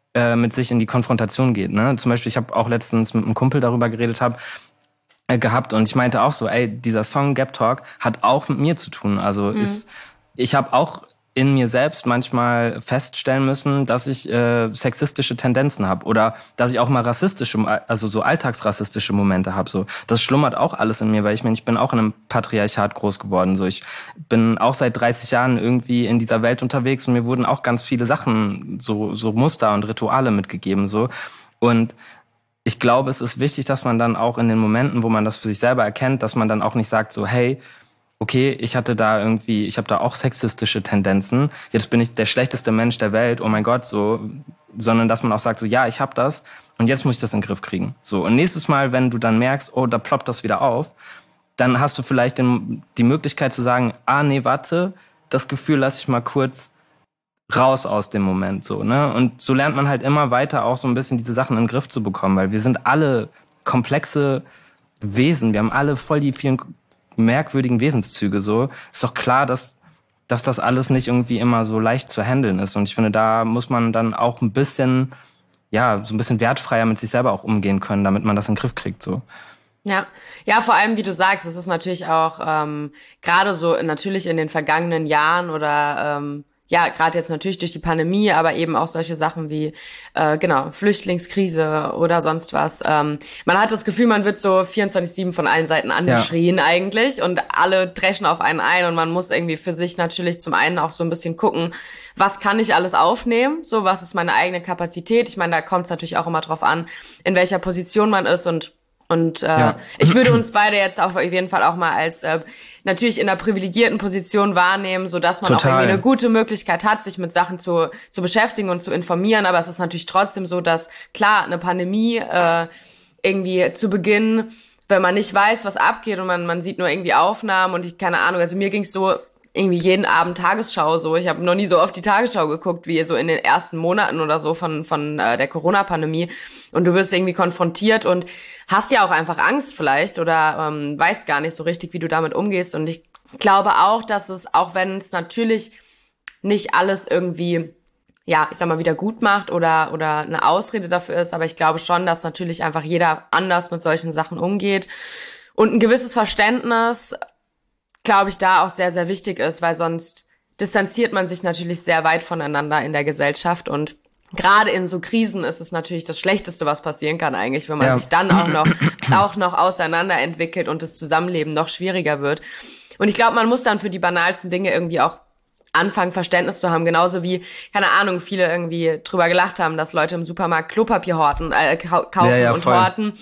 äh, mit sich in die Konfrontation geht. Ne? Zum Beispiel, ich habe auch letztens mit einem Kumpel darüber geredet hab, äh, gehabt und ich meinte auch so, ey, dieser Song Gap Talk hat auch mit mir zu tun. Also mhm. ist, ich habe auch in mir selbst manchmal feststellen müssen, dass ich äh, sexistische Tendenzen habe oder dass ich auch mal rassistische, also so alltagsrassistische Momente habe. So, das schlummert auch alles in mir, weil ich meine, ich bin auch in einem Patriarchat groß geworden. So, ich bin auch seit dreißig Jahren irgendwie in dieser Welt unterwegs und mir wurden auch ganz viele Sachen, so so Muster und Rituale mitgegeben. So und ich glaube, es ist wichtig, dass man dann auch in den Momenten, wo man das für sich selber erkennt, dass man dann auch nicht sagt so, hey, okay, ich hatte da irgendwie, ich habe da auch sexistische Tendenzen, jetzt bin ich der schlechteste Mensch der Welt, oh mein Gott, so, sondern dass man auch sagt, so, ja, ich habe das und jetzt muss ich das in den Griff kriegen. So, und nächstes Mal, wenn du dann merkst, oh, da ploppt das wieder auf, dann hast du vielleicht den, die Möglichkeit zu sagen, ah, nee, warte, das Gefühl lasse ich mal kurz raus aus dem Moment, so, ne? Und so lernt man halt immer weiter auch so ein bisschen diese Sachen in den Griff zu bekommen, weil wir sind alle komplexe Wesen, wir haben alle voll die vielen merkwürdigen Wesenszüge, so. Ist doch klar, dass, dass das alles nicht irgendwie immer so leicht zu handeln ist. Und ich finde, da muss man dann auch ein bisschen, ja, so ein bisschen wertfreier mit sich selber auch umgehen können, damit man das in den Griff kriegt, so. Ja, ja, vor allem, wie du sagst, es ist natürlich auch ähm, gerade so natürlich in den vergangenen Jahren oder ähm, ja, gerade jetzt natürlich durch die Pandemie, aber eben auch solche Sachen wie, äh, genau, Flüchtlingskrise oder sonst was. Ähm, man hat das Gefühl, man wird so vierundzwanzig sieben von allen Seiten angeschrien ja. eigentlich und alle dreschen auf einen ein und man muss irgendwie für sich natürlich zum einen auch so ein bisschen gucken, was kann ich alles aufnehmen, so was ist meine eigene Kapazität. Ich meine, da kommt es natürlich auch immer drauf an, in welcher Position man ist und Und äh, ja. ich würde uns beide jetzt auf jeden Fall auch mal als äh, natürlich in einer privilegierten Position wahrnehmen, so dass man Total. auch irgendwie eine gute Möglichkeit hat, sich mit Sachen zu zu beschäftigen und zu informieren. Aber es ist natürlich trotzdem so, dass klar eine Pandemie äh, irgendwie zu Beginn, wenn man nicht weiß, was abgeht und man man sieht nur irgendwie Aufnahmen und ich keine Ahnung. Also mir ging's so irgendwie jeden Abend Tagesschau so. Ich habe noch nie so oft die Tagesschau geguckt, wie so in den ersten Monaten oder so von von äh, der Corona-Pandemie. Und du wirst irgendwie konfrontiert und hast ja auch einfach Angst vielleicht oder ähm, weißt gar nicht so richtig, wie du damit umgehst. Und ich glaube auch, dass es, auch wenn es natürlich nicht alles irgendwie, ja, ich sag mal, wieder gut macht oder oder eine Ausrede dafür ist, aber ich glaube schon, dass natürlich einfach jeder anders mit solchen Sachen umgeht. Und ein gewisses Verständnis, glaube ich, da auch sehr, sehr wichtig ist, weil sonst distanziert man sich natürlich sehr weit voneinander in der Gesellschaft und gerade in so Krisen ist es natürlich das Schlechteste, was passieren kann eigentlich, wenn man ja. sich dann auch noch auch noch auseinanderentwickelt und das Zusammenleben noch schwieriger wird. Und ich glaube, man muss dann für die banalsten Dinge irgendwie auch anfangen, Verständnis zu haben, genauso wie, keine Ahnung, viele irgendwie drüber gelacht haben, dass Leute im Supermarkt Klopapier horten, äh, kaufen ja, ja, und voll. horten.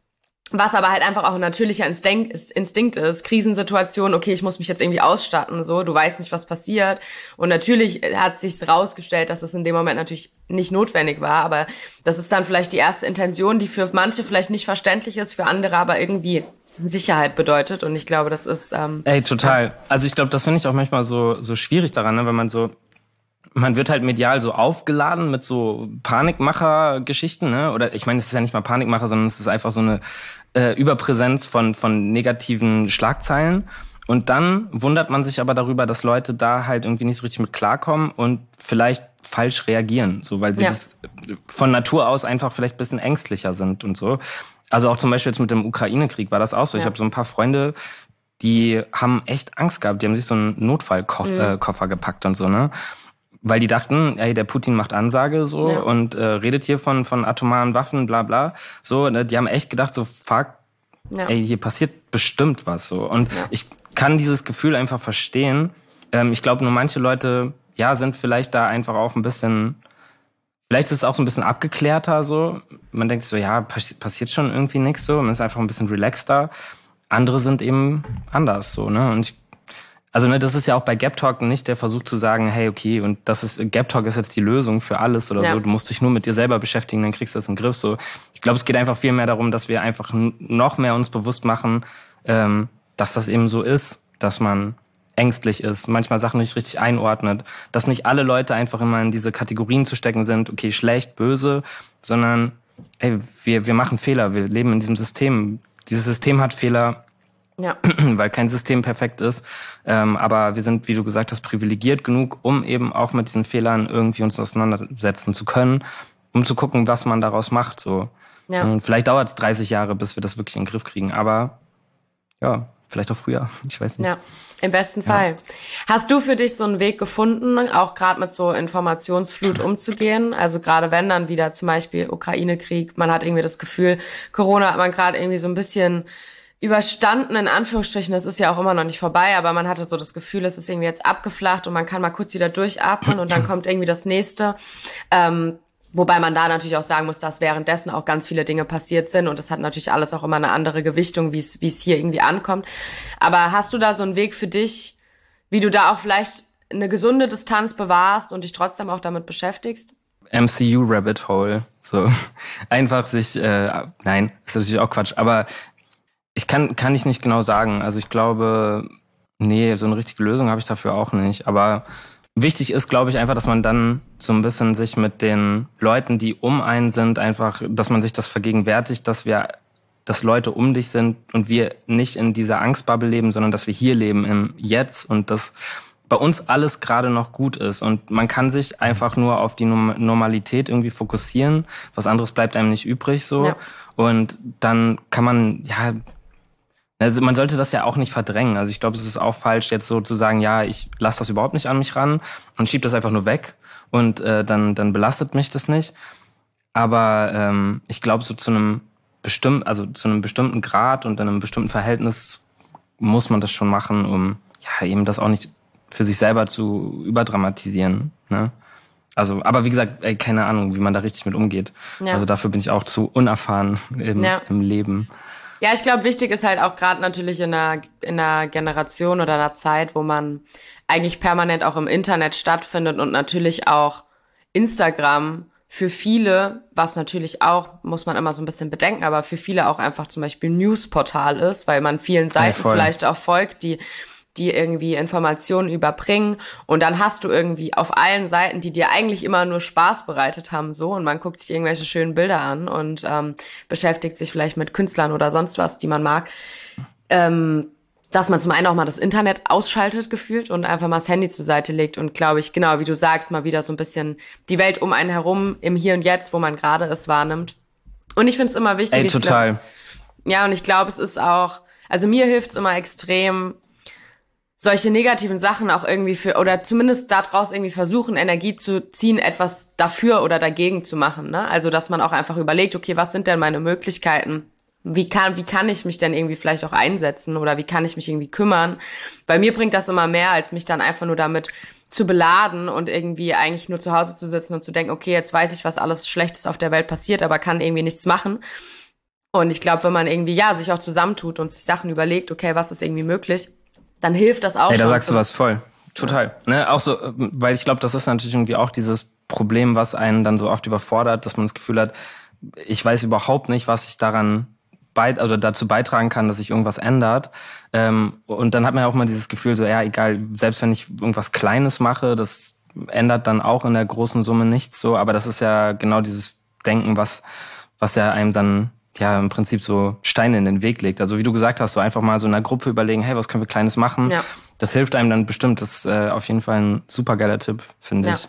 Was aber halt einfach auch ein natürlicher Instinkt ist, Instinkt ist, Krisensituation, okay, ich muss mich jetzt irgendwie ausstatten, so, du weißt nicht, was passiert. Und natürlich hat sich's rausgestellt, dass es in dem Moment natürlich nicht notwendig war, aber das ist dann vielleicht die erste Intention, die für manche vielleicht nicht verständlich ist, für andere aber irgendwie Sicherheit bedeutet. Und ich glaube, das ist... Ähm, Ey, total. Also ich glaube, das finde ich auch manchmal so so schwierig daran, ne, wenn man so... Man wird halt medial so aufgeladen mit so Panikmacher-Geschichten, ne? Oder ich meine, es ist ja nicht mal Panikmacher, sondern es ist einfach so eine äh, Überpräsenz von von negativen Schlagzeilen. Und dann wundert man sich aber darüber, dass Leute da halt irgendwie nicht so richtig mit klarkommen und vielleicht falsch reagieren, so weil sie ja. das von Natur aus einfach vielleicht ein bisschen ängstlicher sind und so. Also auch zum Beispiel jetzt mit dem Ukraine-Krieg war das auch so. Ja. Ich habe so ein paar Freunde, die haben echt Angst gehabt. Die haben sich so einen Notfallkoffer mhm. äh, gepackt und so, ne? Weil die dachten, ey, der Putin macht Ansage so ja. und äh, redet hier von von atomaren Waffen, bla bla. So, ne, die haben echt gedacht, so fuck, ja. ey, hier passiert bestimmt was so. Und ja. ich kann dieses Gefühl einfach verstehen. Ähm, ich glaube, nur manche Leute, ja, sind vielleicht da einfach auch ein bisschen, vielleicht ist es auch so ein bisschen abgeklärter so. Man denkt so, ja, pass- passiert schon irgendwie nichts so. Man ist einfach ein bisschen relaxter. Andere sind eben anders so, ne? Und ich Also ne, das ist ja auch bei Gap Talk nicht der Versuch zu sagen, hey, okay, und das ist Gap Talk ist jetzt die Lösung für alles oder ja. so. Du musst dich nur mit dir selber beschäftigen, dann kriegst du das in den Griff. So, ich glaube, es geht einfach viel mehr darum, dass wir einfach noch mehr uns bewusst machen, ähm, dass das eben so ist, dass man ängstlich ist, manchmal Sachen nicht richtig einordnet, dass nicht alle Leute einfach immer in diese Kategorien zu stecken sind, okay, schlecht, böse, sondern ey, wir wir machen Fehler, wir leben in diesem System. Dieses System hat Fehler. Ja. Weil kein System perfekt ist. Ähm, aber wir sind, wie du gesagt hast, privilegiert genug, um eben auch mit diesen Fehlern irgendwie uns auseinandersetzen zu können. um zu gucken, was man daraus macht. So. Ja. Und vielleicht dauert es dreißig Jahre, bis wir das wirklich in den Griff kriegen. Aber ja, vielleicht auch früher. Ich weiß nicht. Ja, im besten Fall. Ja. Hast du für dich so einen Weg gefunden, auch gerade mit so Informationsflut umzugehen? Also gerade wenn dann wieder zum Beispiel Ukraine-Krieg, man hat irgendwie das Gefühl, Corona hat man gerade irgendwie so ein bisschen überstanden, in Anführungsstrichen. Das ist ja auch immer noch nicht vorbei, aber man hatte so das Gefühl, es ist irgendwie jetzt abgeflacht und man kann mal kurz wieder durchatmen und dann kommt irgendwie das Nächste. Ähm, Wobei man da natürlich auch sagen muss, dass währenddessen auch ganz viele Dinge passiert sind und das hat natürlich alles auch immer eine andere Gewichtung, wie es wie es hier irgendwie ankommt. Aber hast du da so einen Weg für dich, wie du da auch vielleicht eine gesunde Distanz bewahrst und dich trotzdem auch damit beschäftigst? M C U Rabbit Hole, so einfach sich, äh, nein, ist natürlich auch Quatsch, aber ich kann kann ich nicht genau sagen. Also ich glaube, nee, so eine richtige Lösung habe ich dafür auch nicht, aber wichtig ist, glaube ich, einfach, dass man dann so ein bisschen sich mit den Leuten, die um einen sind, einfach, dass man sich das vergegenwärtigt, dass wir, dass Leute um dich sind und wir nicht in dieser Angstbubble leben, sondern dass wir hier leben im Jetzt und dass bei uns alles gerade noch gut ist und man kann sich einfach nur auf die Normalität irgendwie fokussieren, was anderes bleibt einem nicht übrig, so. Ja. Und dann kann man, ja, also man sollte das ja auch nicht verdrängen. Also ich glaube, es ist auch falsch, jetzt so zu sagen, ja, ich lasse das überhaupt nicht an mich ran und schiebe das einfach nur weg und äh, dann dann belastet mich das nicht. Aber ähm, ich glaube, so zu einem bestimmten, also zu einem bestimmten Grad und in einem bestimmten Verhältnis muss man das schon machen, um ja eben das auch nicht für sich selber zu überdramatisieren. Ne? Also, aber wie gesagt, ey, keine Ahnung, wie man da richtig mit umgeht. Ja. Also dafür bin ich auch zu unerfahren im, ja. im Leben. Ja, ich glaube, wichtig ist halt auch gerade natürlich in einer, in einer Generation oder einer Zeit, wo man eigentlich permanent auch im Internet stattfindet und natürlich auch Instagram für viele, was natürlich auch, muss man immer so ein bisschen bedenken, aber für viele auch einfach zum Beispiel Newsportal ist, weil man vielen Seiten ja, vielleicht auch folgt, die die irgendwie Informationen überbringen und dann hast du irgendwie auf allen Seiten, die dir eigentlich immer nur Spaß bereitet haben, so und man guckt sich irgendwelche schönen Bilder an und ähm, beschäftigt sich vielleicht mit Künstlern oder sonst was, die man mag, ähm, dass man zum einen auch mal das Internet ausschaltet gefühlt und einfach mal das Handy zur Seite legt und glaube ich, genau wie du sagst, mal wieder so ein bisschen die Welt um einen herum im Hier und Jetzt, wo man gerade ist, wahrnimmt. Und ich finde es immer wichtig. Ey, total. Glaub, ja, und ich glaube, es ist auch, also mir hilft es immer extrem, solche negativen Sachen auch irgendwie für, oder zumindest daraus irgendwie versuchen, Energie zu ziehen, etwas dafür oder dagegen zu machen, ne? Also, dass man auch einfach überlegt, okay, was sind denn meine Möglichkeiten? Wie kann, wie kann ich mich denn irgendwie vielleicht auch einsetzen oder wie kann ich mich irgendwie kümmern? Bei mir bringt das immer mehr, als mich dann einfach nur damit zu beladen und irgendwie eigentlich nur zu Hause zu sitzen und zu denken, okay, jetzt weiß ich, was alles Schlechtes auf der Welt passiert, aber kann irgendwie nichts machen. Und ich glaube, wenn man irgendwie, ja, sich auch zusammentut und sich Sachen überlegt, okay, was ist irgendwie möglich, dann hilft das auch Ey, schon. Da sagst so. Du was voll. Total. Ja. Ne, auch so, weil ich glaube, das ist natürlich irgendwie auch dieses Problem, was einen dann so oft überfordert, dass man das Gefühl hat, ich weiß überhaupt nicht, was ich daran bei, also dazu beitragen kann, dass sich irgendwas ändert. Ähm, und dann hat man ja auch mal dieses Gefühl, so, ja, egal, selbst wenn ich irgendwas Kleines mache, das ändert dann auch in der großen Summe nichts so. Aber das ist ja genau dieses Denken, was, was ja einem dann ja im Prinzip so Steine in den Weg legt. Also wie du gesagt hast, so einfach mal so in einer Gruppe überlegen, hey, was können wir Kleines machen? Ja. Das hilft einem dann bestimmt. Das ist äh, auf jeden Fall ein super geiler Tipp, finde ja. ich.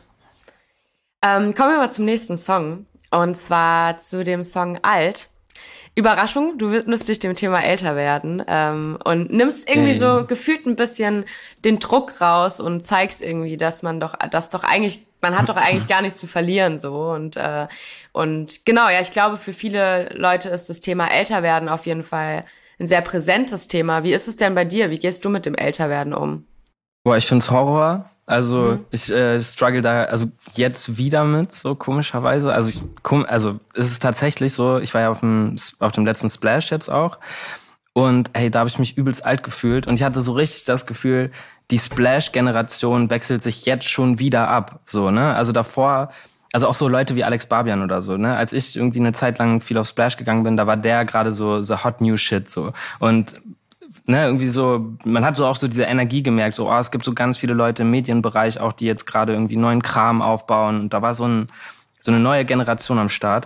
Ähm, kommen wir mal zum nächsten Song. Und zwar zu dem Song Alt. Überraschung, du widmest dich dem Thema älter werden ähm, und nimmst irgendwie hey. so gefühlt ein bisschen den Druck raus und zeigst irgendwie, dass man doch, dass doch eigentlich, man hat doch eigentlich gar nichts zu verlieren so und äh, und genau, ja, ich glaube, für viele Leute ist das Thema älter werden auf jeden Fall ein sehr präsentes Thema. Wie ist es denn bei dir? Wie gehst du mit dem Älterwerden um? Boah, ich find's Horror. Also mhm. ich äh, struggle da also jetzt wieder mit, so komischerweise. Also ich also es ist tatsächlich so, ich war ja auf dem auf dem letzten Splash jetzt auch und hey, da habe ich mich übelst alt gefühlt und ich hatte so richtig das Gefühl, die Splash-Generation wechselt sich jetzt schon wieder ab, so, ne? Also davor, also auch so Leute wie Alex Barbian oder so, ne? Als ich irgendwie eine Zeit lang viel auf Splash gegangen bin, da war der gerade so the hot new shit so und ne, irgendwie so, man hat so auch so diese Energie gemerkt, so, oh, es gibt so ganz viele Leute im Medienbereich auch, die jetzt gerade irgendwie neuen Kram aufbauen. Und da war so ein, so eine neue Generation am Start.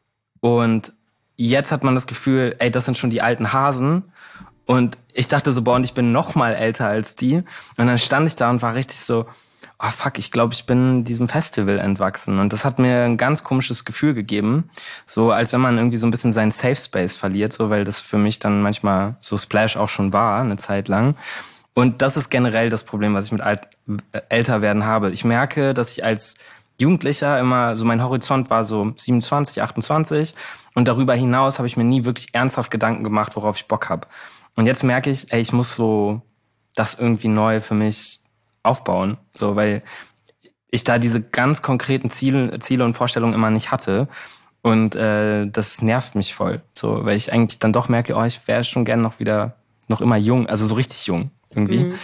Und jetzt hat man das Gefühl, ey, das sind schon die alten Hasen. Und ich dachte so, boah, und ich bin noch mal älter als die. Und dann stand ich da und war richtig so, oh fuck, ich glaube, ich bin diesem Festival entwachsen. Und das hat mir ein ganz komisches Gefühl gegeben. So, als wenn man irgendwie so ein bisschen seinen Safe Space verliert, so, weil das für mich dann manchmal so Splash auch schon war, eine Zeit lang. Und das ist generell das Problem, was ich mit alt, äh, älter werden habe. Ich merke, dass ich als Jugendlicher immer, so mein Horizont war so siebenundzwanzig, achtundzwanzig. Und darüber hinaus habe ich mir nie wirklich ernsthaft Gedanken gemacht, worauf ich Bock habe. Und jetzt merke ich, ey, ich muss so das irgendwie neu für mich aufbauen. So, weil ich da diese ganz konkreten Ziele, Ziele und Vorstellungen immer nicht hatte. Und äh, das nervt mich voll. So, weil ich eigentlich dann doch merke, oh, ich wäre schon gern noch wieder, noch immer jung, also so richtig jung irgendwie. Mhm.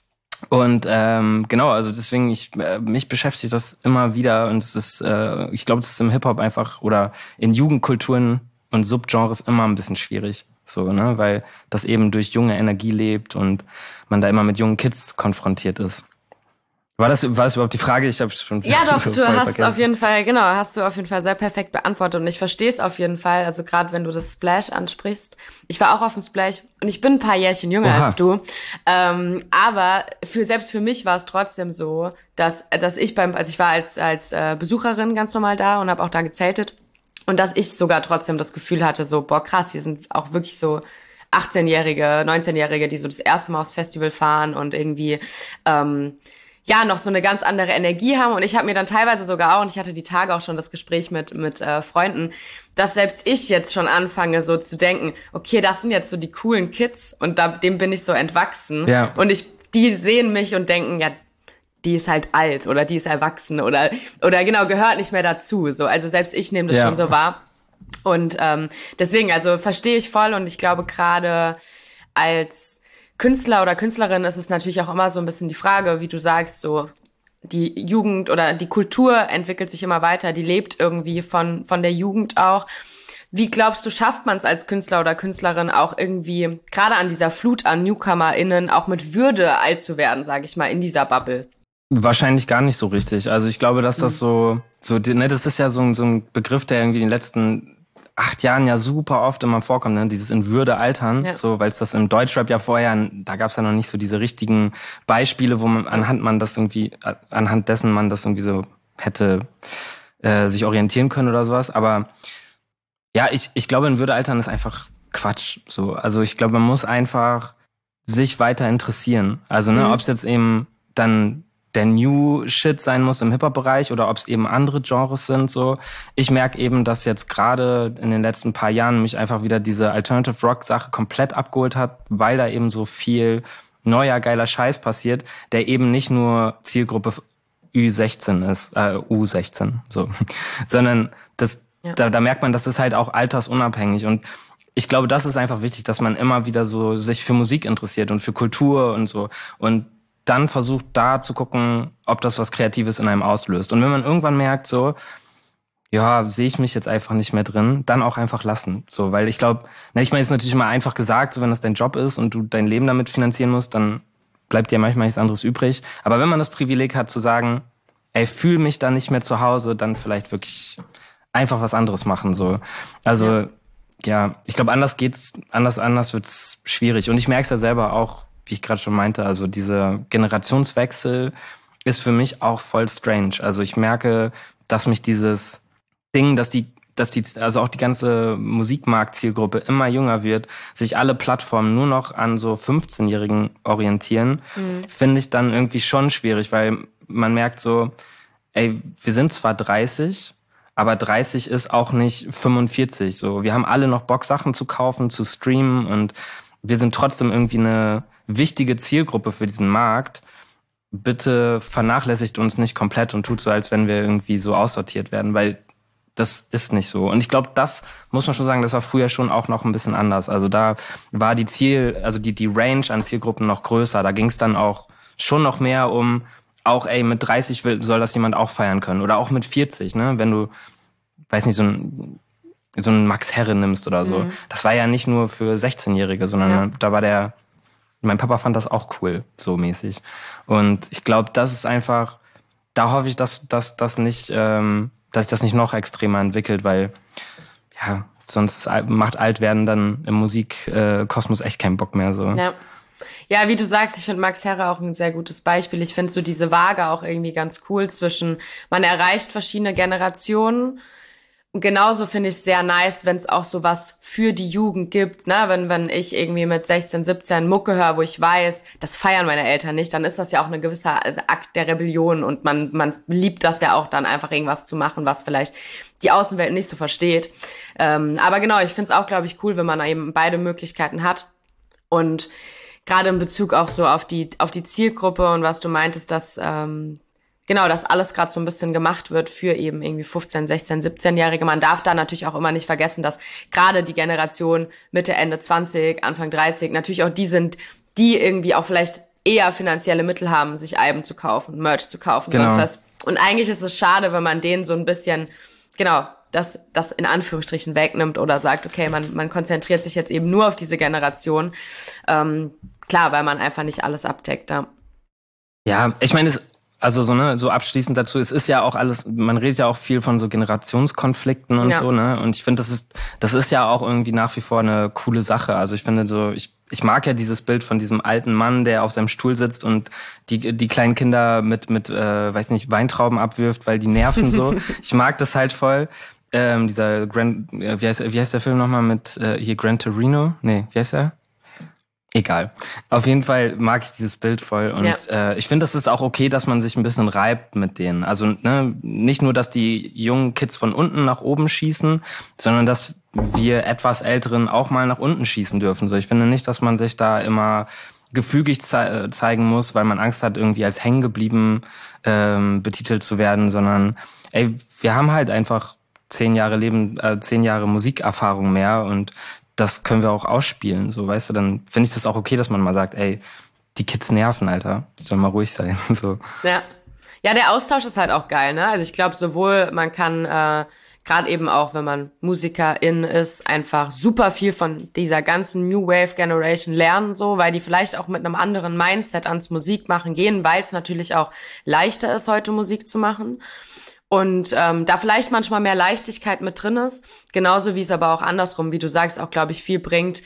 Und ähm, genau, also deswegen, ich äh, mich beschäftigt das immer wieder und es ist, äh, ich glaube, das ist im Hip-Hop einfach oder in Jugendkulturen und Subgenres immer ein bisschen schwierig, so, ne, weil das eben durch junge Energie lebt und man da immer mit jungen Kids konfrontiert ist. War das, war das überhaupt die Frage? Ich habe schon ja doch, so du hast vergessen. auf jeden Fall, genau, hast du auf jeden Fall sehr perfekt beantwortet und ich verstehe es auf jeden Fall, also gerade wenn du das Splash ansprichst. Ich war auch auf dem Splash und ich bin ein paar Jährchen jünger Oha. als du, ähm, aber für selbst für mich war es trotzdem so, dass dass ich beim, also ich war als als äh, Besucherin ganz normal da und habe auch da gezeltet und dass ich sogar trotzdem das Gefühl hatte, so boah krass, hier sind auch wirklich so achtzehnjährige, neunzehnjährige, die so das erste Mal aufs Festival fahren und irgendwie ähm, ja, noch so eine ganz andere Energie haben. Und ich habe mir dann teilweise sogar auch, und ich hatte die Tage auch schon das Gespräch mit mit äh, Freunden, dass selbst ich jetzt schon anfange, so zu denken, okay, das sind jetzt so die coolen Kids und da, dem bin ich so entwachsen. Ja. Und ich, die sehen mich und denken, ja, die ist halt alt oder die ist erwachsen oder oder genau, gehört nicht mehr dazu. So, also selbst ich nehme das ja. schon so wahr. Und ähm, deswegen, also verstehe ich voll und ich glaube gerade als Künstler oder Künstlerin ist es natürlich auch immer so ein bisschen die Frage, wie du sagst, so die Jugend oder die Kultur entwickelt sich immer weiter, die lebt irgendwie von von der Jugend auch. Wie glaubst du, schafft man es als Künstler oder Künstlerin auch irgendwie, gerade an dieser Flut an NewcomerInnen, auch mit Würde alt zu werden, sage ich mal, in dieser Bubble? Wahrscheinlich gar nicht so richtig. Also ich glaube, dass das so, so ne, das ist ja so ein, so ein Begriff, der irgendwie in den letzten acht Jahren ja super oft immer vorkommt, ne? Dieses in Würde altern, ja. so, weil es das im Deutschrap ja vorher, da gab es ja noch nicht so diese richtigen Beispiele, wo man anhand man das irgendwie, anhand dessen man das irgendwie so hätte äh, sich orientieren können oder sowas. Aber ja, ich ich glaube, in Würde altern ist einfach Quatsch. So, also ich glaube, man muss einfach sich weiter interessieren. Also ne, mhm. ob es jetzt eben dann der New Shit sein muss im Hip-Hop-Bereich oder ob es eben andere Genres sind. So, ich merke eben, dass jetzt gerade in den letzten paar Jahren mich einfach wieder diese Alternative Rock-Sache komplett abgeholt hat, weil da eben so viel neuer, geiler Scheiß passiert, der eben nicht nur Zielgruppe Ü sechzehn ist, äh, U sechzehn, so, sondern das, ja. da, da merkt man, das ist halt auch altersunabhängig und ich glaube, das ist einfach wichtig, dass man immer wieder so sich für Musik interessiert und für Kultur und so und dann versucht da zu gucken, ob das was Kreatives in einem auslöst. Und wenn man irgendwann merkt, so, ja, sehe ich mich jetzt einfach nicht mehr drin, dann auch einfach lassen. So, weil ich glaube, na, ich meine, es ist natürlich immer einfach gesagt, so wenn das dein Job ist und du dein Leben damit finanzieren musst, dann bleibt dir manchmal nichts anderes übrig. Aber wenn man das Privileg hat zu sagen, ey, fühl mich da nicht mehr zu Hause, dann vielleicht wirklich einfach was anderes machen. So, also ja, ja ich glaube, anders geht's, anders, anders wird's schwierig. Und ich merke es ja selber auch, wie ich gerade schon meinte, also dieser Generationswechsel ist für mich auch voll strange. Also ich merke, dass mich dieses Ding, dass die, dass die, also auch die ganze Musikmarkt-Zielgruppe immer jünger wird, sich alle Plattformen nur noch an so fünfzehnjährigen orientieren, mhm. finde ich dann irgendwie schon schwierig, weil man merkt so, ey, wir sind zwar dreißig, aber dreißig ist auch nicht fünfundvierzig. So, wir haben alle noch Bock, Sachen zu kaufen, zu streamen und wir sind trotzdem irgendwie eine wichtige Zielgruppe für diesen Markt. Bitte vernachlässigt uns nicht komplett und tut so, als wenn wir irgendwie so aussortiert werden, weil das ist nicht so. Und ich glaube, das muss man schon sagen, das war früher schon auch noch ein bisschen anders. Also da war die Ziel, also die die Range an Zielgruppen noch größer. Da ging es dann auch schon noch mehr um, auch ey, mit dreißig will, soll das jemand auch feiern können. Oder auch mit vierzig, ne? Wenn du, weiß nicht, so ein so einen Max Herre nimmst oder so. Mhm. Das war ja nicht nur für sechzehnjährige, sondern ja. da war der, mein Papa fand das auch cool, so mäßig. Und ich glaube, das ist einfach, da hoffe ich, dass, dass das nicht, ähm, dass sich das nicht noch extremer entwickelt, weil, ja, sonst ist, macht alt werden dann im Musikkosmos echt keinen Bock mehr, so. Ja. Ja, wie du sagst, ich finde Max Herre auch ein sehr gutes Beispiel. Ich finde so diese Waage auch irgendwie ganz cool zwischen, man erreicht verschiedene Generationen. Und genauso finde ich es sehr nice, wenn es auch so was für die Jugend gibt, ne? Wenn, wenn ich irgendwie mit sechzehn, siebzehn Mucke höre, wo ich weiß, das feiern meine Eltern nicht, dann ist das ja auch ein gewisser Akt der Rebellion und man, man liebt das ja auch dann einfach irgendwas zu machen, was vielleicht die Außenwelt nicht so versteht. Ähm, aber genau, ich finde es auch, glaube ich, cool, wenn man eben beide Möglichkeiten hat und gerade in Bezug auch so auf die, auf die Zielgruppe und was du meintest, dass, ähm, genau, dass alles gerade so ein bisschen gemacht wird für eben irgendwie fünfzehn, sechzehn, siebzehn-Jährige. Man darf da natürlich auch immer nicht vergessen, dass gerade die Generation Mitte, Ende zwanzig, Anfang dreißig natürlich auch die sind, die irgendwie auch vielleicht eher finanzielle Mittel haben, sich Alben zu kaufen, Merch zu kaufen, Genau. sonst was. Und eigentlich ist es schade, wenn man denen so ein bisschen, genau, das, das in Anführungsstrichen wegnimmt oder sagt, okay, man, man konzentriert sich jetzt eben nur auf diese Generation. Ähm, klar, weil man einfach nicht alles abdeckt. Ja, Ja, ich meine, es also so ne, so abschließend dazu, es ist ja auch alles, man redet ja auch viel von so Generationskonflikten und ja. so, ne? Und ich finde, das ist, das ist ja auch irgendwie nach wie vor eine coole Sache. Also ich finde so, ich, ich mag ja dieses Bild von diesem alten Mann, der auf seinem Stuhl sitzt und die, die kleinen Kinder mit, mit, äh, weiß nicht, Weintrauben abwirft, weil die nerven so. Ich mag das halt voll. Ähm, dieser Gran, äh, wie heißt, wie heißt der Film nochmal mit, äh, hier Gran Torino? Nee, wie heißt der? Egal. Auf jeden Fall mag ich dieses Bild voll und Ja. äh, ich finde, es ist auch okay, dass man sich ein bisschen reibt mit denen. Also ne, nicht nur, dass die jungen Kids von unten nach oben schießen, sondern dass wir etwas Älteren auch mal nach unten schießen dürfen. So, ich finde nicht, dass man sich da immer gefügig ze- zeigen muss, weil man Angst hat, irgendwie als hängen geblieben ähm, betitelt zu werden, sondern ey, wir haben halt einfach zehn Jahre Leben, äh, zehn Jahre Musikerfahrung mehr und das können wir auch ausspielen, so, weißt du, dann finde ich das auch okay, dass man mal sagt, ey, die Kids nerven, Alter, die sollen mal ruhig sein, so. Ja. Ja, der Austausch ist halt auch geil, ne? Also ich glaube, sowohl man kann äh, gerade eben auch, wenn man Musikerin ist, einfach super viel von dieser ganzen New Wave Generation lernen, so, weil die vielleicht auch mit einem anderen Mindset ans Musikmachen gehen, weil es natürlich auch leichter ist, heute Musik zu machen. Und ähm, da vielleicht manchmal mehr Leichtigkeit mit drin ist, genauso wie es aber auch andersrum, wie du sagst, auch, glaube ich, viel bringt,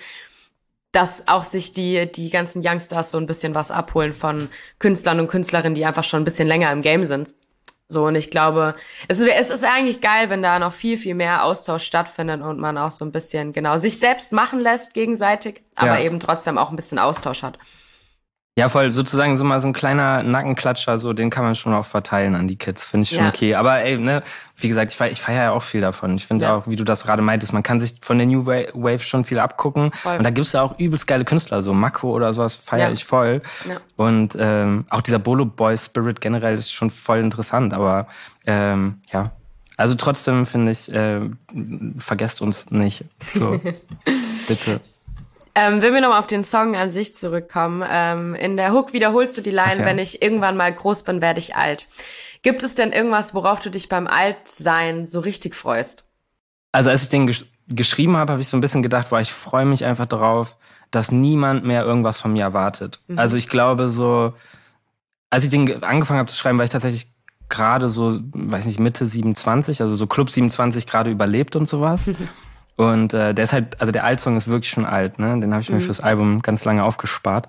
dass auch sich die die ganzen Youngsters so ein bisschen was abholen von Künstlern und Künstlerinnen, die einfach schon ein bisschen länger im Game sind. So, und ich glaube, es ist, es ist eigentlich geil, wenn da noch viel, viel mehr Austausch stattfindet und man auch so ein bisschen, genau, sich selbst machen lässt gegenseitig, aber Ja. eben trotzdem auch ein bisschen Austausch hat. Ja, voll, sozusagen so mal so ein kleiner Nackenklatscher, so, den kann man schon auch verteilen an die Kids, finde ich schon Ja. okay. Aber ey, ne, wie gesagt, ich feiere ich feier ja auch viel davon. Ich finde Ja. auch, wie du das gerade meintest, man kann sich von der New Wa- Wave schon viel abgucken. Voll. Und da gibt's ja auch übelst geile Künstler, so Mako oder sowas feiere Ja. ich voll. Ja. Und ähm, auch dieser Bolo Boy Spirit generell ist schon voll interessant, aber ähm, ja. Also trotzdem finde ich, äh, vergesst uns nicht. So, bitte. Ähm, wenn wir nochmal auf den Song an sich zurückkommen, ähm, in der Hook wiederholst du die Line, Ach ja. wenn ich irgendwann mal groß bin, werde ich alt. Gibt es denn irgendwas, worauf du dich beim Altsein so richtig freust? Also als ich den gesch- geschrieben habe, habe ich so ein bisschen gedacht, boah, ich freue mich einfach darauf, dass niemand mehr irgendwas von mir erwartet. Mhm. Also ich glaube so, als ich den ge- angefangen habe zu schreiben, war ich tatsächlich gerade so, weiß nicht, Mitte siebenundzwanzig, also so Club siebenundzwanzig gerade überlebt und sowas. Und äh, der ist halt, also der Altsong ist wirklich schon alt, ne? Den habe ich mir Mhm. fürs Album ganz lange aufgespart.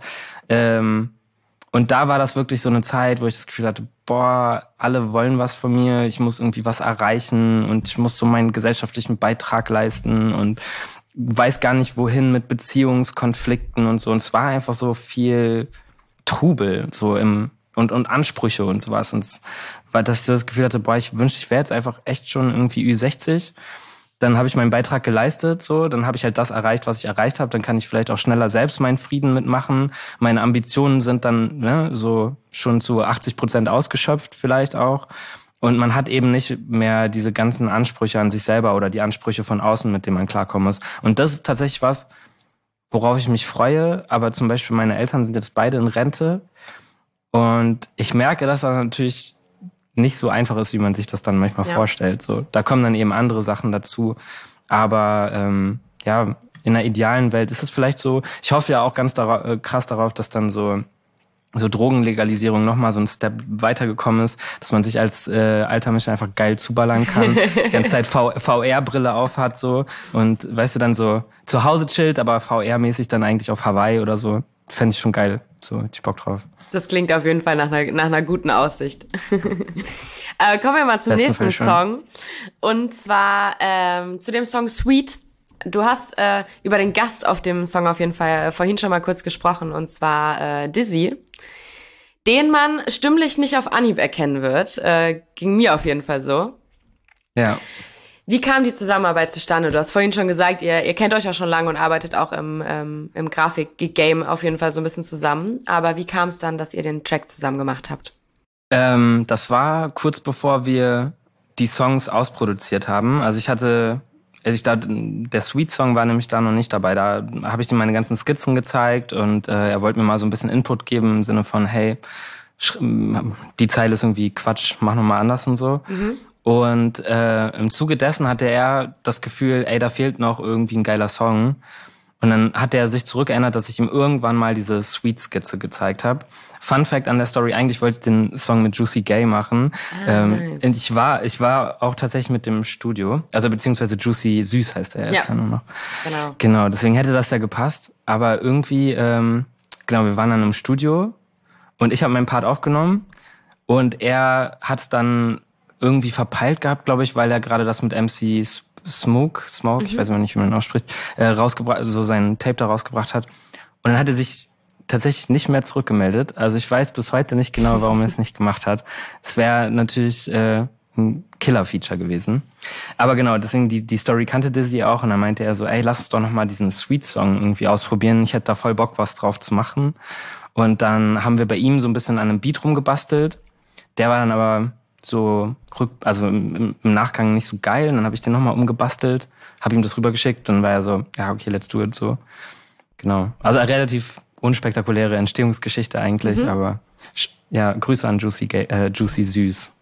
Ähm, und da war das wirklich so eine Zeit, wo ich das Gefühl hatte, boah, alle wollen was von mir, ich muss irgendwie was erreichen und ich muss so meinen gesellschaftlichen Beitrag leisten und weiß gar nicht wohin mit Beziehungskonflikten und so. Und es war einfach so viel Trubel, so im und und Ansprüche und sowas. Und es war, dass ich so das Gefühl hatte, boah, ich wünschte, ich wäre jetzt einfach echt schon irgendwie Ü sechzig. Dann habe ich meinen Beitrag geleistet, so, dann habe ich halt das erreicht, was ich erreicht habe. Dann kann ich vielleicht auch schneller selbst meinen Frieden mitmachen. Meine Ambitionen sind dann ne, so schon zu achtzig Prozent ausgeschöpft vielleicht auch. Und man hat eben nicht mehr diese ganzen Ansprüche an sich selber oder die Ansprüche von außen, mit denen man klarkommen muss. Und das ist tatsächlich was, worauf ich mich freue. Aber zum Beispiel meine Eltern sind jetzt beide in Rente. Und ich merke, dass das natürlich nicht so einfach ist, wie man sich das dann manchmal Ja. vorstellt. So, da kommen dann eben andere Sachen dazu. Aber ähm, ja, in einer idealen Welt ist es vielleicht so. Ich hoffe ja auch ganz dara- äh, krass darauf, dass dann so so Drogenlegalisierung nochmal so ein Step weitergekommen ist, dass man sich als äh, alter Mensch einfach geil zuballern kann, die ganze Zeit v- V R-Brille aufhat so und weißt du dann so zu Hause chillt, aber V R-mäßig dann eigentlich auf Hawaii oder so. fände ich schon geil. So, hätte ich Bock drauf. Das klingt auf jeden Fall nach einer, nach einer guten Aussicht. äh, kommen wir mal zum Besten nächsten Song. Und zwar ähm, zu dem Song Sweet. Du hast äh, über den Gast auf dem Song auf jeden Fall vorhin schon mal kurz gesprochen, und zwar äh, Dizzy, den man stimmlich nicht auf Anhieb erkennen wird. Äh, ging mir auf jeden Fall so. Ja. Wie kam die Zusammenarbeit zustande? Du hast vorhin schon gesagt, ihr, ihr kennt euch ja schon lange und arbeitet auch im, ähm, im Grafik-Game auf jeden Fall so ein bisschen zusammen. Aber wie kam es dann, dass ihr den Track zusammen gemacht habt? Ähm, das war kurz bevor wir die Songs ausproduziert haben. Also ich hatte, also ich da, der Sweet-Song war nämlich da noch nicht dabei. Da habe ich ihm meine ganzen Skizzen gezeigt und äh, er wollte mir mal so ein bisschen Input geben im Sinne von, hey, die Zeile ist irgendwie Quatsch, mach nochmal anders und so. Mhm. Und äh, im Zuge dessen hatte er das Gefühl, ey, da fehlt noch irgendwie ein geiler Song. Und dann hat er sich zurückerinnert, dass ich ihm irgendwann mal diese Sweet-Skizze gezeigt habe. Fun Fact an der Story, eigentlich wollte ich den Song mit Juicy Gay machen. Ah, ähm, nice. Und ich war, ich war auch tatsächlich mit dem Studio, also beziehungsweise Juicy Süß heißt er jetzt ja, ja nur noch. Genau. Genau, deswegen hätte das ja gepasst. Aber irgendwie, ähm, genau, wir waren dann im Studio und ich habe meinen Part aufgenommen und er hat es dann irgendwie verpeilt gehabt, glaube ich, weil er gerade das mit M C Smoke, Smoke, mhm. ich weiß immer nicht, wie man ihn ausspricht, äh, rausgebracht, so sein Tape da rausgebracht hat. Und dann hat er sich tatsächlich nicht mehr zurückgemeldet. Also ich weiß bis heute nicht genau, warum er es nicht gemacht hat. Es wäre natürlich äh, ein Killer-Feature gewesen. Aber genau, deswegen, die, die Story kannte Dizzy auch und dann meinte er so, ey, lass uns doch nochmal diesen Sweet-Song irgendwie ausprobieren. Ich hätte da voll Bock, was drauf zu machen. Und dann haben wir bei ihm so ein bisschen an einem Beat rumgebastelt. Der war dann aber so rück, also im, im Nachgang nicht so geil. Und dann habe ich den nochmal umgebastelt, habe ihm das rübergeschickt. Dann war er so, ja, okay, let's do it, so. Genau. Also eine relativ unspektakuläre Entstehungsgeschichte eigentlich, mhm. aber ja, Grüße an Juicy, äh, Juicy Süß.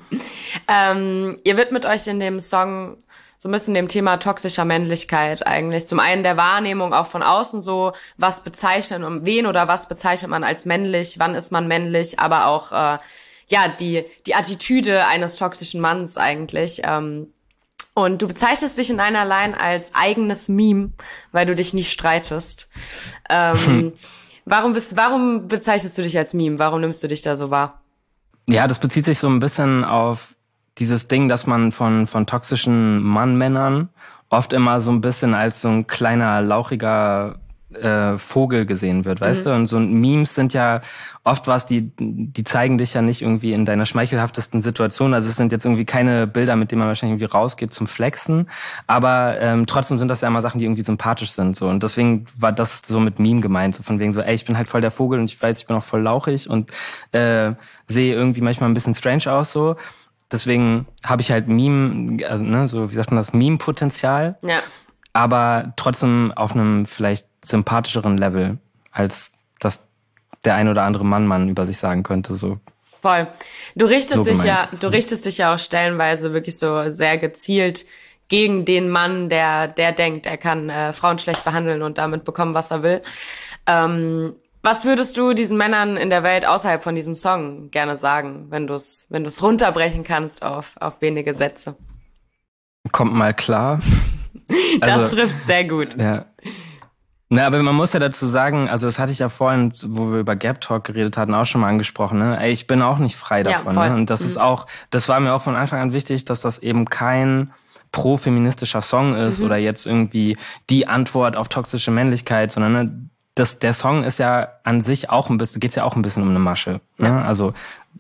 ähm, ihr widmet euch in dem Song so ein bisschen dem Thema toxischer Männlichkeit eigentlich. Zum einen der Wahrnehmung auch von außen so, was bezeichnet um wen oder was bezeichnet man als männlich, wann ist man männlich, aber auch äh, ja, die, die Attitüde eines toxischen Manns eigentlich. Ähm, und du bezeichnest dich in einer Line als eigenes Meme, weil du dich nicht streitest. Ähm, hm. warum bist, warum bezeichnest du dich als Meme? Warum nimmst du dich da so wahr? Ja, das bezieht sich so ein bisschen auf dieses Ding, dass man von, von toxischen Mann-Männern oft immer so ein bisschen als so ein kleiner, lauchiger Äh, Vogel gesehen wird, weißt mhm. du? Und so Memes sind ja oft was, die die zeigen dich ja nicht irgendwie in deiner schmeichelhaftesten Situation. Also es sind jetzt irgendwie keine Bilder, mit denen man wahrscheinlich irgendwie rausgeht zum Flexen, aber ähm, trotzdem sind das ja immer Sachen, die irgendwie sympathisch sind. So. Und deswegen war das so mit Meme gemeint, so von wegen so, ey, ich bin halt voll der Vogel und ich weiß, ich bin auch voll lauchig und äh, sehe irgendwie manchmal ein bisschen strange aus so. Deswegen habe ich halt Meme, also ne, so wie sagt man das, Meme-Potenzial. Ja. Aber trotzdem auf einem vielleicht sympathischeren Level, als das der ein oder andere Mann-Mann über sich sagen könnte. So. Voll. Du richtest so dich ja, du richtest dich ja auch stellenweise wirklich so sehr gezielt gegen den Mann, der der denkt, er kann äh, Frauen schlecht behandeln und damit bekommen, was er will. Ähm, was würdest du diesen Männern in der Welt außerhalb von diesem Song gerne sagen, wenn du es wenn du es runterbrechen kannst auf auf wenige Sätze? Kommt mal klar. Das also, trifft sehr gut. Ja. Na, aber man muss ja dazu sagen, also das hatte ich ja vorhin, wo wir über Gap Talk geredet hatten, auch schon mal angesprochen, ne? Ey, ich bin auch nicht frei davon, ja, ne? Und das mhm. ist auch, das war mir auch von Anfang an wichtig, dass das eben kein pro-feministischer Song ist mhm. oder jetzt irgendwie die Antwort auf toxische Männlichkeit, sondern ne, das, der Song ist ja an sich auch ein bisschen, geht's ja auch ein bisschen um eine Masche, ne? Ja. Also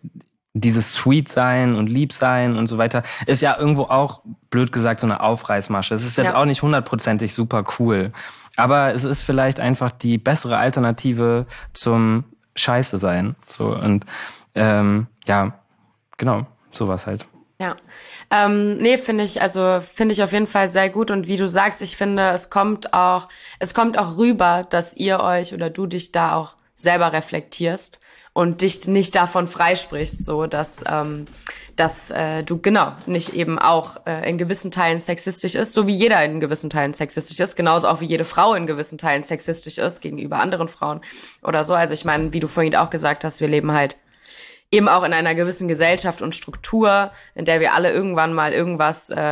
dieses Sweet sein und lieb sein und so weiter ist ja irgendwo auch, blöd gesagt, so eine Aufreißmasche. Es ist jetzt ja. auch nicht hundertprozentig super cool. Aber es ist vielleicht einfach die bessere Alternative zum Scheiße sein. So und ähm, ja, genau, sowas halt. Ja, ähm, nee, finde ich, also finde ich auf jeden Fall sehr gut und wie du sagst, ich finde, es kommt auch, es kommt auch rüber, dass ihr euch oder du dich da auch selber reflektierst und dich nicht davon freisprichst, so dass ähm, dass äh, du genau nicht eben auch äh, in gewissen Teilen sexistisch ist, so wie jeder in gewissen Teilen sexistisch ist, genauso auch wie jede Frau in gewissen Teilen sexistisch ist gegenüber anderen Frauen oder so. Also ich meine, wie du vorhin auch gesagt hast, wir leben halt eben auch in einer gewissen Gesellschaft und Struktur, in der wir alle irgendwann mal irgendwas äh,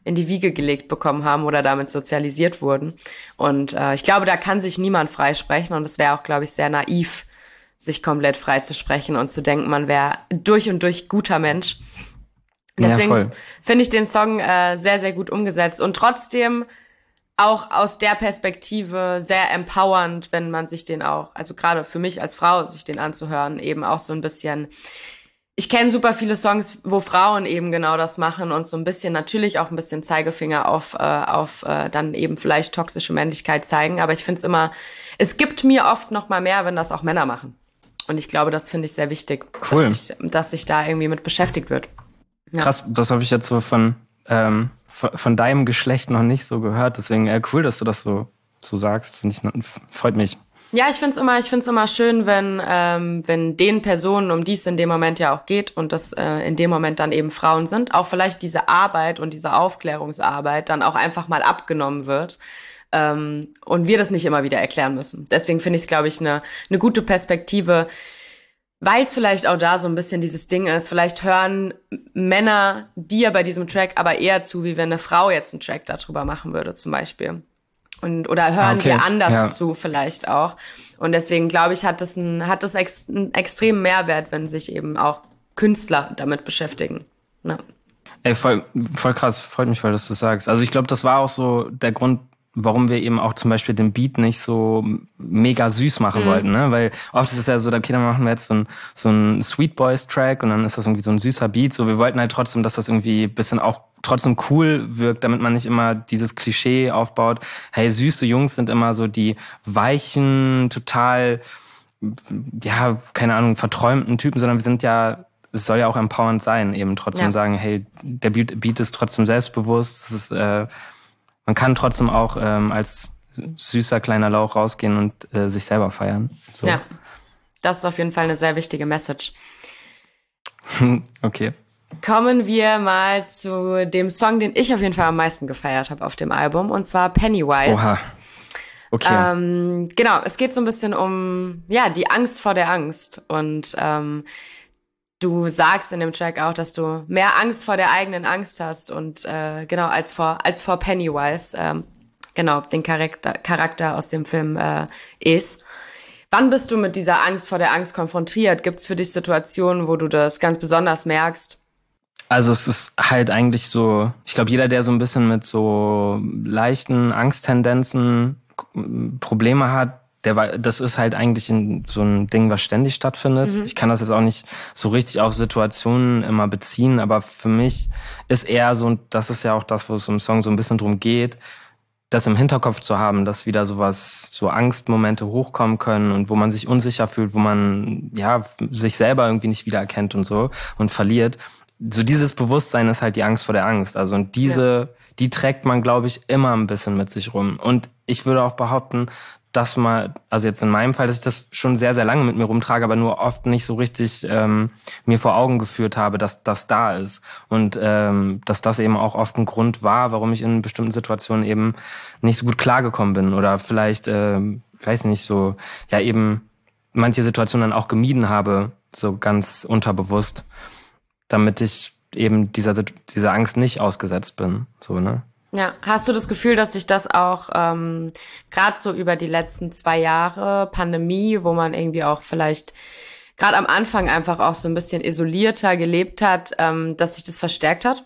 in die Wiege gelegt bekommen haben oder damit sozialisiert wurden. Und äh, ich glaube, da kann sich niemand freisprechen und es wäre auch, glaube ich, sehr naiv, sich komplett frei zu sprechen und zu denken, man wäre durch und durch guter Mensch. Deswegen ja, finde ich den Song äh, sehr, sehr gut umgesetzt und trotzdem auch aus der Perspektive sehr empowernd, wenn man sich den auch, also gerade für mich als Frau, sich den anzuhören, eben auch so ein bisschen. Ich kenne super viele Songs, wo Frauen eben genau das machen und so ein bisschen natürlich auch ein bisschen Zeigefinger auf äh, auf äh, dann eben vielleicht toxische Männlichkeit zeigen. Aber ich finde es immer, es gibt mir oft noch mal mehr, wenn das auch Männer machen. Und ich glaube, das finde ich sehr wichtig, cool. dass, ich, dass sich da irgendwie mit beschäftigt wird. Ja. Krass, das habe ich jetzt so von ähm, von, von deinem Geschlecht noch nicht so gehört. Deswegen äh, cool, dass du das so, so sagst. Finde ich, freut mich. Ja, ich find's immer, ich find's immer schön, wenn ähm, wenn den Personen, um die es in dem Moment ja auch geht und das äh, in dem Moment dann eben Frauen sind, auch vielleicht diese Arbeit und diese Aufklärungsarbeit dann auch einfach mal abgenommen wird ähm, und wir das nicht immer wieder erklären müssen. Deswegen finde ich es, glaube ich, eine eine gute Perspektive, weil es vielleicht auch da so ein bisschen dieses Ding ist. Vielleicht hören Männer dir bei diesem Track aber eher zu, wie wenn eine Frau jetzt einen Track darüber machen würde, zum Beispiel. Und, oder hören okay. wir anders ja. zu vielleicht auch. Und deswegen glaube ich, hat das ein, hat das ex, einen extremen Mehrwert, wenn sich eben auch Künstler damit beschäftigen. Ja. Ey, voll, voll krass, freut mich, weil du das sagst. Also ich glaube, das war auch so der Grund, warum wir eben auch zum Beispiel den Beat nicht so mega süß machen mhm. wollten, ne? Weil oft ist es ja so, okay, dann machen wir jetzt so ein, so ein Sweet Boys Track und dann ist das irgendwie so ein süßer Beat. So, wir wollten halt trotzdem, dass das irgendwie ein bisschen auch trotzdem cool wirkt, damit man nicht immer dieses Klischee aufbaut. Hey, süße Jungs sind immer so die weichen, total, ja, keine Ahnung, verträumten Typen, sondern wir sind ja, es soll ja auch empowernd sein, eben trotzdem ja. sagen, hey, der Beat, Beat ist trotzdem selbstbewusst, es ist, äh, man kann trotzdem auch ähm, als süßer kleiner Lauch rausgehen und äh, sich selber feiern. So. Ja, das ist auf jeden Fall eine sehr wichtige Message. Okay. Kommen wir mal zu dem Song, den ich auf jeden Fall am meisten gefeiert habe auf dem Album, und zwar Pennywise. Oha. Okay. Ähm, genau, es geht so ein bisschen um ja die Angst vor der Angst und ähm, du sagst in dem Track auch, dass du mehr Angst vor der eigenen Angst hast und äh, genau als vor als vor Pennywise, ähm, genau den Charakter Charakter aus dem Film äh, ist. Wann bist du mit dieser Angst vor der Angst konfrontiert? Gibt es für dich Situationen, wo du das ganz besonders merkst? Also es ist halt eigentlich so, ich glaube, jeder, der so ein bisschen mit so leichten Angsttendenzen Probleme hat, der war, das ist halt eigentlich in so ein Ding, was ständig stattfindet. Mhm. Ich kann das jetzt auch nicht so richtig auf Situationen immer beziehen, aber für mich ist eher so, und das ist ja auch das, wo es im Song so ein bisschen drum geht, das im Hinterkopf zu haben, dass wieder sowas, so Angstmomente hochkommen können und wo man sich unsicher fühlt, wo man ja sich selber irgendwie nicht wiedererkennt und so und verliert. So dieses Bewusstsein ist halt die Angst vor der Angst. Also und diese, ja. die trägt man, glaube ich, immer ein bisschen mit sich rum. Und ich würde auch behaupten, dass mal, also jetzt in meinem Fall, dass ich das schon sehr, sehr lange mit mir rumtrage, aber nur oft nicht so richtig ähm, mir vor Augen geführt habe, dass das da ist. Und ähm, dass das eben auch oft ein Grund war, warum ich in bestimmten Situationen eben nicht so gut klargekommen bin. Oder vielleicht, ähm, ich weiß nicht, so, ja eben manche Situationen dann auch gemieden habe, so ganz unterbewusst, damit ich eben dieser, dieser Angst nicht ausgesetzt bin. So, ne? Ja, hast du das Gefühl, dass sich das auch ähm, gerade so über die letzten zwei Jahre Pandemie, wo man irgendwie auch vielleicht gerade am Anfang einfach auch so ein bisschen isolierter gelebt hat, ähm, dass sich das verstärkt hat?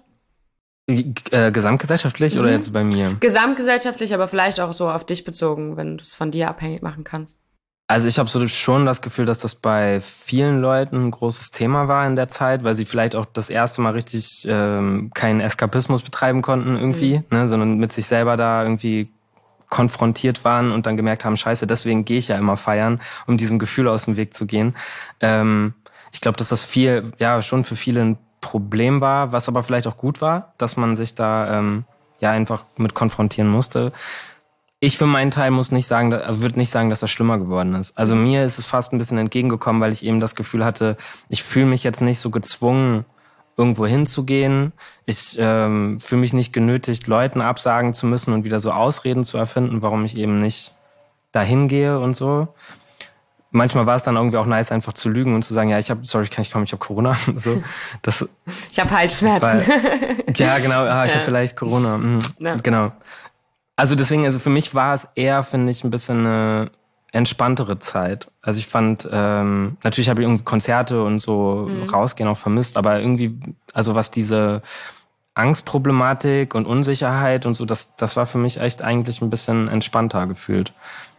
Äh, gesamtgesellschaftlich mhm. oder jetzt bei mir? Gesamtgesellschaftlich, aber vielleicht auch so auf dich bezogen, wenn du es von dir abhängig machen kannst. Also ich habe so schon das Gefühl, dass das bei vielen Leuten ein großes Thema war in der Zeit, weil sie vielleicht auch das erste Mal richtig ähm, keinen Eskapismus betreiben konnten irgendwie, mhm. ne, sondern mit sich selber da irgendwie konfrontiert waren und dann gemerkt haben, scheiße, deswegen gehe ich ja immer feiern, um diesem Gefühl aus dem Weg zu gehen. Ähm, ich glaube, dass das viel, ja, schon für viele ein Problem war, was aber vielleicht auch gut war, dass man sich da ähm, ja einfach mit konfrontieren musste. Ich für meinen Teil muss nicht sagen, würde nicht sagen, dass das schlimmer geworden ist. Also mir ist es fast ein bisschen entgegengekommen, weil ich eben das Gefühl hatte, ich fühle mich jetzt nicht so gezwungen, irgendwo hinzugehen. Ich ähm, fühle mich nicht genötigt, Leuten absagen zu müssen und wieder so Ausreden zu erfinden, warum ich eben nicht dahin gehe und so. manchmal war es dann irgendwie auch nice, einfach zu lügen und zu sagen, ja, ich habe, sorry, kann ich kommen, ich habe Corona. So, das, ich habe Halsschmerzen. Weil, ja, genau, ah, ich ja. habe vielleicht Corona. Mhm, ja. Genau. Also deswegen, also für mich war es eher, finde ich, ein bisschen eine entspanntere Zeit. Also ich fand, ähm, natürlich habe ich irgendwie Konzerte und so mhm. rausgehen auch vermisst, aber irgendwie, also was diese Angstproblematik und Unsicherheit und so, das, das war für mich echt eigentlich ein bisschen entspannter gefühlt.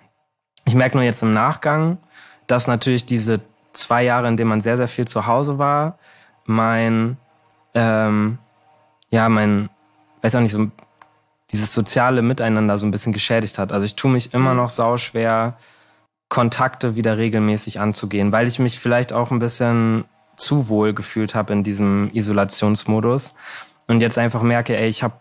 Ich merke nur jetzt im Nachgang, dass natürlich diese zwei Jahre, in denen man sehr, sehr viel zu Hause war, mein, ähm, ja, mein, weiß auch nicht, so dieses soziale Miteinander so ein bisschen geschädigt hat. Also ich tue mich immer noch sauschwer, Kontakte wieder regelmäßig anzugehen, weil ich mich vielleicht auch ein bisschen zu wohl gefühlt habe in diesem Isolationsmodus und jetzt einfach merke, ey, ich habe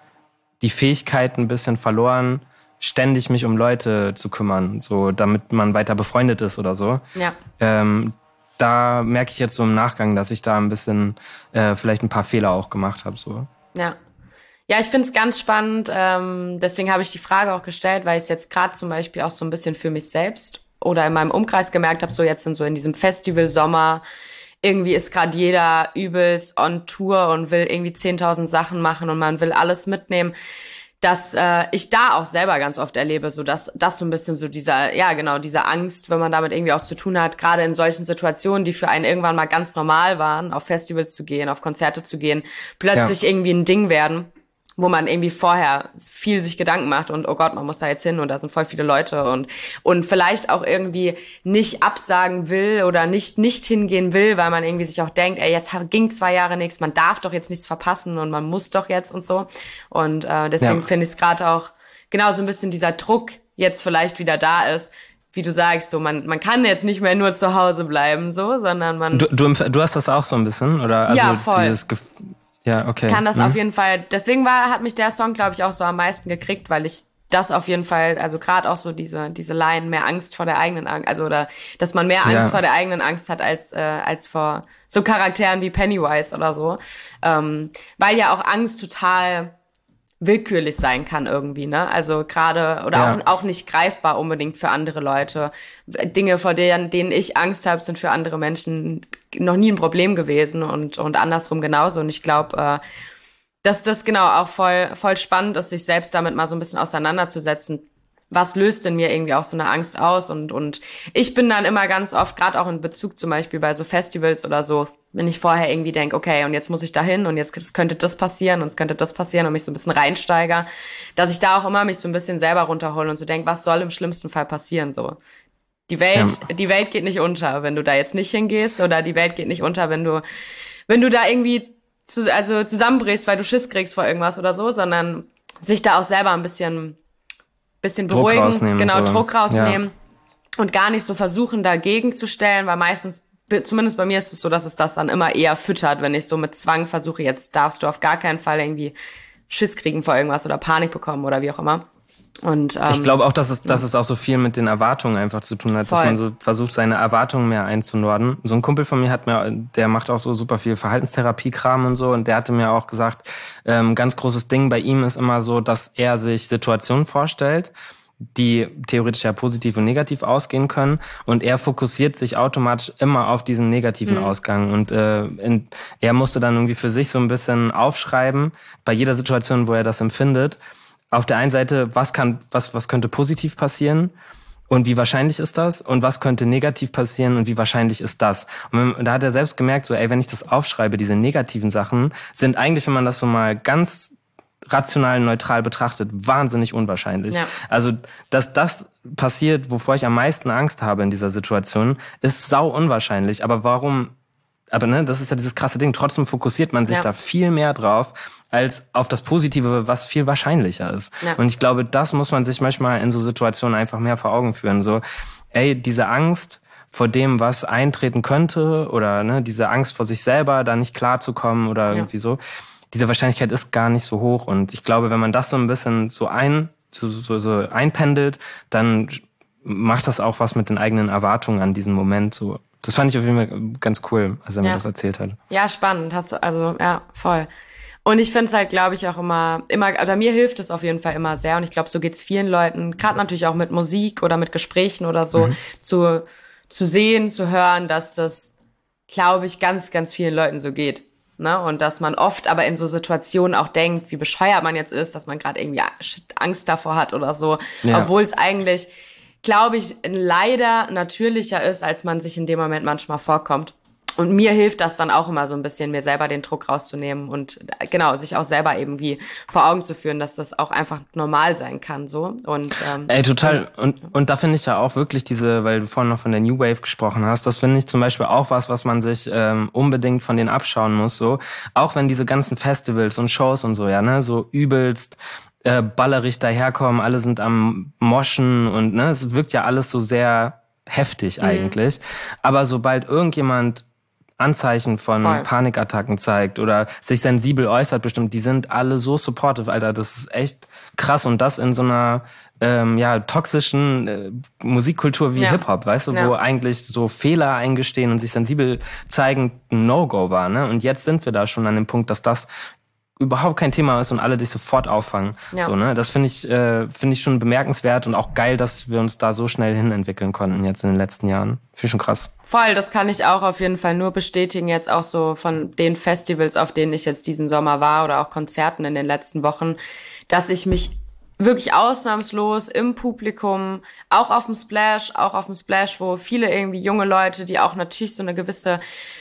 die Fähigkeit ein bisschen verloren, ständig mich um Leute zu kümmern, so damit man weiter befreundet ist oder so. Ja. Ähm, da merke ich jetzt so im Nachgang, dass ich da ein bisschen äh, vielleicht ein paar Fehler auch gemacht habe. So. Ja. Ja, ich finde es ganz spannend. Ähm, deswegen habe ich die Frage auch gestellt, weil ich es jetzt gerade zum Beispiel auch so ein bisschen für mich selbst oder in meinem Umkreis gemerkt habe, so jetzt in so in diesem Festival-Sommer, irgendwie ist gerade jeder übelst on Tour und will irgendwie zehntausend Sachen machen und man will alles mitnehmen, dass äh, ich da auch selber ganz oft erlebe, so dass das so ein bisschen so dieser, ja genau, diese Angst, wenn man damit irgendwie auch zu tun hat, gerade in solchen Situationen, die für einen irgendwann mal ganz normal waren, auf Festivals zu gehen, auf Konzerte zu gehen, plötzlich ja. irgendwie ein Ding werden, wo man irgendwie vorher viel sich Gedanken macht und oh Gott, man muss da jetzt hin und da sind voll viele Leute und und vielleicht auch irgendwie nicht absagen will oder nicht nicht hingehen will, weil man irgendwie sich auch denkt, ey, jetzt ging zwei Jahre nichts, man darf doch jetzt nichts verpassen und man muss doch jetzt und so. Und äh, deswegen ja. finde ich es gerade auch genau so ein bisschen dieser Druck jetzt vielleicht wieder da ist, wie du sagst, so man man kann jetzt nicht mehr nur zu Hause bleiben, so, sondern man... Du, du, du hast das auch so ein bisschen, oder? Also ja, voll. Dieses Gef- Ja, okay. Kann das mhm. auf jeden Fall, deswegen war, hat mich der Song, glaube ich, auch so am meisten gekriegt, weil ich das auf jeden Fall, also gerade auch so diese diese Line, mehr Angst vor der eigenen Angst, also oder dass man mehr Angst ja. vor der eigenen Angst hat als äh, als vor so Charakteren wie Pennywise oder so, ähm, weil ja auch Angst total willkürlich sein kann irgendwie, ne? Also gerade oder ja. auch, auch nicht greifbar unbedingt für andere Leute. Dinge, vor denen, denen ich Angst habe, sind für andere Menschen noch nie ein Problem gewesen und und andersrum genauso. Und ich glaube, äh, dass das genau auch voll voll spannend ist, sich selbst damit mal so ein bisschen auseinanderzusetzen. Was löst in mir irgendwie auch so eine Angst aus? Und und ich bin dann immer ganz oft, gerade auch in Bezug zum Beispiel bei so Festivals oder so, wenn ich vorher irgendwie denke, okay, und jetzt muss ich da hin und jetzt könnte das passieren und es könnte das passieren und mich so ein bisschen reinsteiger, dass ich da auch immer mich so ein bisschen selber runterhole und so denke, was soll im schlimmsten Fall passieren? So, die Welt, ja. die Welt geht nicht unter, wenn du da jetzt nicht hingehst, oder die Welt geht nicht unter, wenn du, wenn du da irgendwie zu, also zusammenbrichst, weil du Schiss kriegst vor irgendwas oder so, sondern sich da auch selber ein bisschen bisschen beruhigen, genau, so. Druck rausnehmen ja. und gar nicht so versuchen, dagegen zu stellen, weil meistens, zumindest bei mir ist es so, dass es das dann immer eher füttert, wenn ich so mit Zwang versuche, jetzt darfst du auf gar keinen Fall irgendwie Schiss kriegen vor irgendwas oder Panik bekommen oder wie auch immer. Und ähm, ich glaube auch, dass es, dass es auch so viel mit den Erwartungen einfach zu tun hat, voll. Dass man so versucht, seine Erwartungen mehr einzunorden. So ein Kumpel von mir hat mir, der macht auch so super viel Verhaltenstherapie-Kram und so, und der hatte mir auch gesagt, ähm, ganz großes Ding bei ihm ist immer so, dass er sich Situationen vorstellt, die theoretisch ja positiv und negativ ausgehen können, und er fokussiert sich automatisch immer auf diesen negativen mhm. Ausgang, und äh, in, er musste dann irgendwie für sich so ein bisschen aufschreiben, bei jeder Situation, wo er das empfindet, auf der einen Seite, was kann, was, was könnte positiv passieren und wie wahrscheinlich ist das, und was könnte negativ passieren und wie wahrscheinlich ist das. Und da hat er selbst gemerkt, so, ey, wenn ich das aufschreibe, diese negativen Sachen sind eigentlich, wenn man das so mal ganz rational neutral betrachtet, wahnsinnig unwahrscheinlich. Ja. Also, dass das passiert, wovor ich am meisten Angst habe in dieser Situation, ist sau unwahrscheinlich. Aber warum? Aber ne, das ist ja dieses krasse Ding. Trotzdem fokussiert man sich ja. da viel mehr drauf als auf das Positive, was viel wahrscheinlicher ist. Ja. Und ich glaube, das muss man sich manchmal in so Situationen einfach mehr vor Augen führen. So, ey, diese Angst vor dem, was eintreten könnte, oder ne, diese Angst vor sich selber, da nicht klarzukommen oder ja. irgendwie so. Diese Wahrscheinlichkeit ist gar nicht so hoch. Und ich glaube, wenn man das so ein bisschen so ein so, so, so einpendelt, dann macht das auch was mit den eigenen Erwartungen an diesen Moment so. Das fand ich auf jeden Fall ganz cool, als er ja. mir das erzählt hat. Ja, spannend. Hast du, also, ja, voll. Und ich finde es halt, glaube ich, auch immer, immer, also mir hilft es auf jeden Fall immer sehr. Und ich glaube, so geht's vielen Leuten, gerade natürlich auch mit Musik oder mit Gesprächen oder so, mhm. zu, zu sehen, zu hören, dass das, glaube ich, ganz, ganz vielen Leuten so geht. Ne? Und dass man oft aber in so Situationen auch denkt, wie bescheuert man jetzt ist, dass man gerade irgendwie Angst davor hat oder so. Ja. Obwohl es eigentlich, glaube ich, leider natürlicher ist, als man sich in dem Moment manchmal vorkommt. Und mir hilft das dann auch immer so ein bisschen, mir selber den Druck rauszunehmen und genau, sich auch selber irgendwie vor Augen zu führen, dass das auch einfach normal sein kann, so. Und, ähm, Ey, total. Und, und da finde ich ja auch wirklich diese, weil du vorhin noch von der New Wave gesprochen hast, das finde ich zum Beispiel auch was, was man sich ähm, unbedingt von denen abschauen muss, so. Auch wenn diese ganzen Festivals und Shows und so, ja, ne, so übelst äh, ballerig daherkommen, alle sind am Moschen und, ne, es wirkt ja alles so sehr heftig mhm. eigentlich. Aber sobald irgendjemand Anzeichen von Voll. Panikattacken zeigt oder sich sensibel äußert bestimmt, die sind alle so supportive, Alter, das ist echt krass und das in so einer ähm, ja toxischen äh, Musikkultur wie ja. Hip-Hop, weißt du, ja. wo eigentlich so Fehler eingestehen und sich sensibel zeigen ein No-Go war, ne? Und jetzt sind wir da schon an dem Punkt, dass das überhaupt kein Thema ist und alle dich sofort auffangen. Ja. So, ne? Das finde ich, äh, finde ich schon bemerkenswert und auch geil, dass wir uns da so schnell hin entwickeln konnten jetzt in den letzten Jahren. Finde ich schon krass. Voll, das kann ich auch auf jeden Fall nur bestätigen, jetzt auch so von den Festivals, auf denen ich jetzt diesen Sommer war oder auch Konzerten in den letzten Wochen, dass ich mich wirklich ausnahmslos im Publikum, auch auf dem Splash, auch auf dem Splash, wo viele irgendwie junge Leute, die auch natürlich so eine gewisse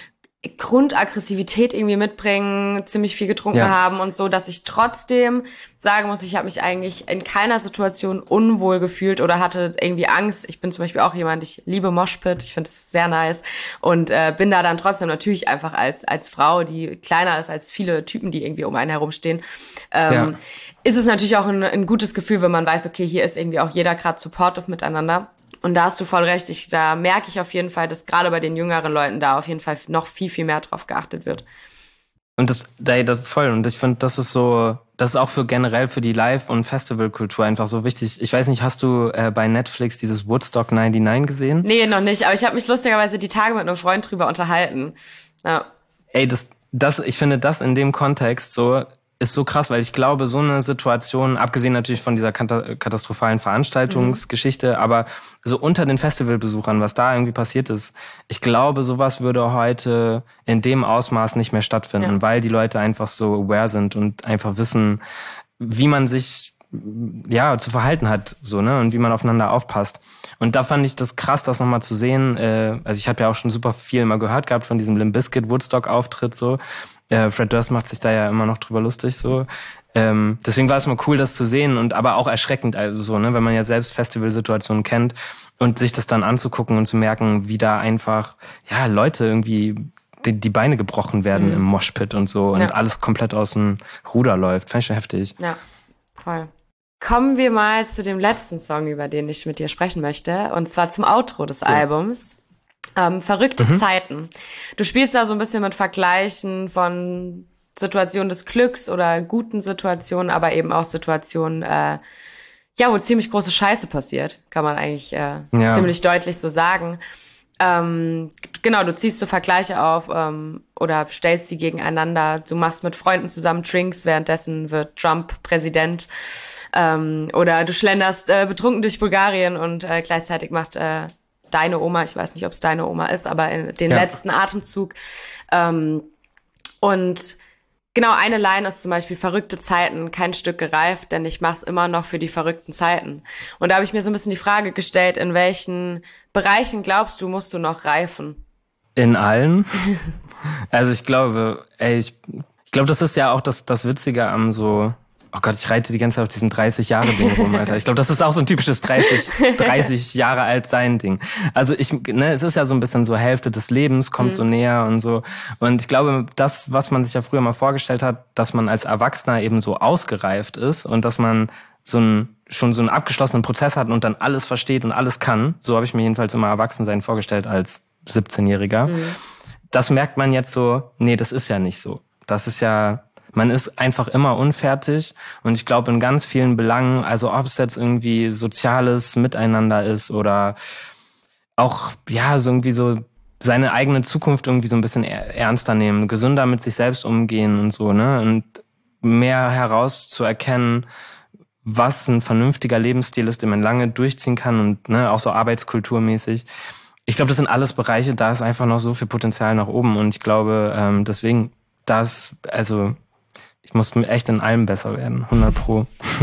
Grundaggressivität irgendwie mitbringen, ziemlich viel getrunken ja. haben und so, dass ich trotzdem sagen muss, ich habe mich eigentlich in keiner Situation unwohl gefühlt oder hatte irgendwie Angst. Ich bin zum Beispiel auch jemand, ich liebe Moshpit, ich finde es sehr nice und äh, bin da dann trotzdem natürlich einfach als als Frau, die kleiner ist als viele Typen, die irgendwie um einen herumstehen, ähm, ja. ist es natürlich auch ein, ein gutes Gefühl, wenn man weiß, okay, hier ist irgendwie auch jeder gerade supportive miteinander. Und da hast du voll recht. Ich, da merke ich auf jeden Fall, dass gerade bei den jüngeren Leuten da auf jeden Fall noch viel, viel mehr drauf geachtet wird. Und das, das voll. Und ich finde, das ist so, das ist auch für generell für die Live- und Festivalkultur einfach so wichtig. Ich weiß nicht, hast du äh, bei Netflix dieses Woodstock neunundneunzig gesehen? Nee, noch nicht. Aber ich habe mich lustigerweise die Tage mit einem Freund drüber unterhalten. Ja. Ey, das, das, ich finde das in dem Kontext so, ist so krass, weil ich glaube, so eine Situation, abgesehen natürlich von dieser katastrophalen Veranstaltungsgeschichte, mhm. aber so unter den Festivalbesuchern, was da irgendwie passiert ist, ich glaube, sowas würde heute in dem Ausmaß nicht mehr stattfinden, ja. weil die Leute einfach so aware sind und einfach wissen, wie man sich ja zu verhalten hat, so, ne, und wie man aufeinander aufpasst. Und da fand ich das krass, das nochmal zu sehen. Äh, also ich habe ja auch schon super viel mal gehört gehabt von diesem Limp Bizkit Woodstock-Auftritt, so. Äh, Fred Durst macht sich da ja immer noch drüber lustig, so. Ähm, deswegen war es mal cool, das zu sehen und aber auch erschreckend, also so, ne, wenn man ja selbst Festivalsituationen kennt und sich das dann anzugucken und zu merken, wie da einfach, ja, Leute irgendwie die, die Beine gebrochen werden mhm. im Moshpit und so und ja. alles komplett aus dem Ruder läuft. Fand ich schon heftig. Ja, voll. Kommen wir mal zu dem letzten Song, über den ich mit dir sprechen möchte, und zwar zum Outro des ja. Albums. Ähm, verrückte mhm. Zeiten. Du spielst da so ein bisschen mit Vergleichen von Situationen des Glücks oder guten Situationen, aber eben auch Situationen, äh, ja, wo ziemlich große Scheiße passiert, kann man eigentlich äh, ja. ziemlich deutlich so sagen. Ähm, genau, du ziehst so Vergleiche auf ähm, oder stellst sie gegeneinander. Du machst mit Freunden zusammen Drinks, währenddessen wird Trump Präsident. Ähm, oder du schlenderst äh, betrunken durch Bulgarien und äh, gleichzeitig macht äh, deine Oma, ich weiß nicht, ob es deine Oma ist, aber in den ja. letzten Atemzug. Ähm, und genau, eine Line ist zum Beispiel: verrückte Zeiten, kein Stück gereift, denn ich mach's immer noch für die verrückten Zeiten. Und da habe ich mir so ein bisschen die Frage gestellt, in welchen Bereichen glaubst du, musst du noch reifen? In allen. Also ich glaube, ey, ich, ich glaube, das ist ja auch das, das Witzige am so, oh Gott, ich reite die ganze Zeit auf diesem dreißig-Jahre-Ding rum, Alter. Ich glaube, das ist auch so ein typisches dreißig, dreißig Jahre alt sein Ding. Also ich, ne, es ist ja so ein bisschen so Hälfte des Lebens, kommt mhm. so näher und so. Und ich glaube, das, was man sich ja früher mal vorgestellt hat, dass man als Erwachsener eben so ausgereift ist und dass man so ein, schon so einen abgeschlossenen Prozess hat und dann alles versteht und alles kann. So habe ich mir jedenfalls immer Erwachsensein vorgestellt als siebzehnjähriger. Mhm. Das merkt man jetzt so, nee, das ist ja nicht so. Das ist ja, man ist einfach immer unfertig und ich glaube in ganz vielen Belangen, also ob es jetzt irgendwie soziales Miteinander ist oder auch, ja, so irgendwie so seine eigene Zukunft irgendwie so ein bisschen ernster nehmen, gesünder mit sich selbst umgehen und so, ne, und mehr herauszuerkennen, was ein vernünftiger Lebensstil ist, den man lange durchziehen kann und, ne, auch so arbeitskulturmäßig. ich glaube, das sind alles Bereiche, da ist einfach noch so viel Potenzial nach oben und ich glaube, ähm, deswegen, das, also ich muss echt in allem besser werden, hundert Pro.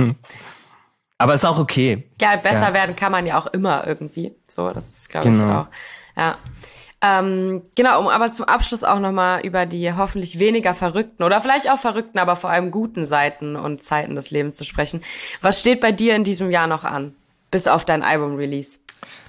Aber ist auch okay. Ja, besser ja. werden kann man ja auch immer irgendwie. So, das ist, glaube genau. ich, auch. Ja. Ähm, genau, um aber zum Abschluss auch nochmal über die hoffentlich weniger verrückten oder vielleicht auch verrückten, aber vor allem guten Seiten und Zeiten des Lebens zu sprechen. Was steht bei dir in diesem Jahr noch an? Bis auf dein Album-Release?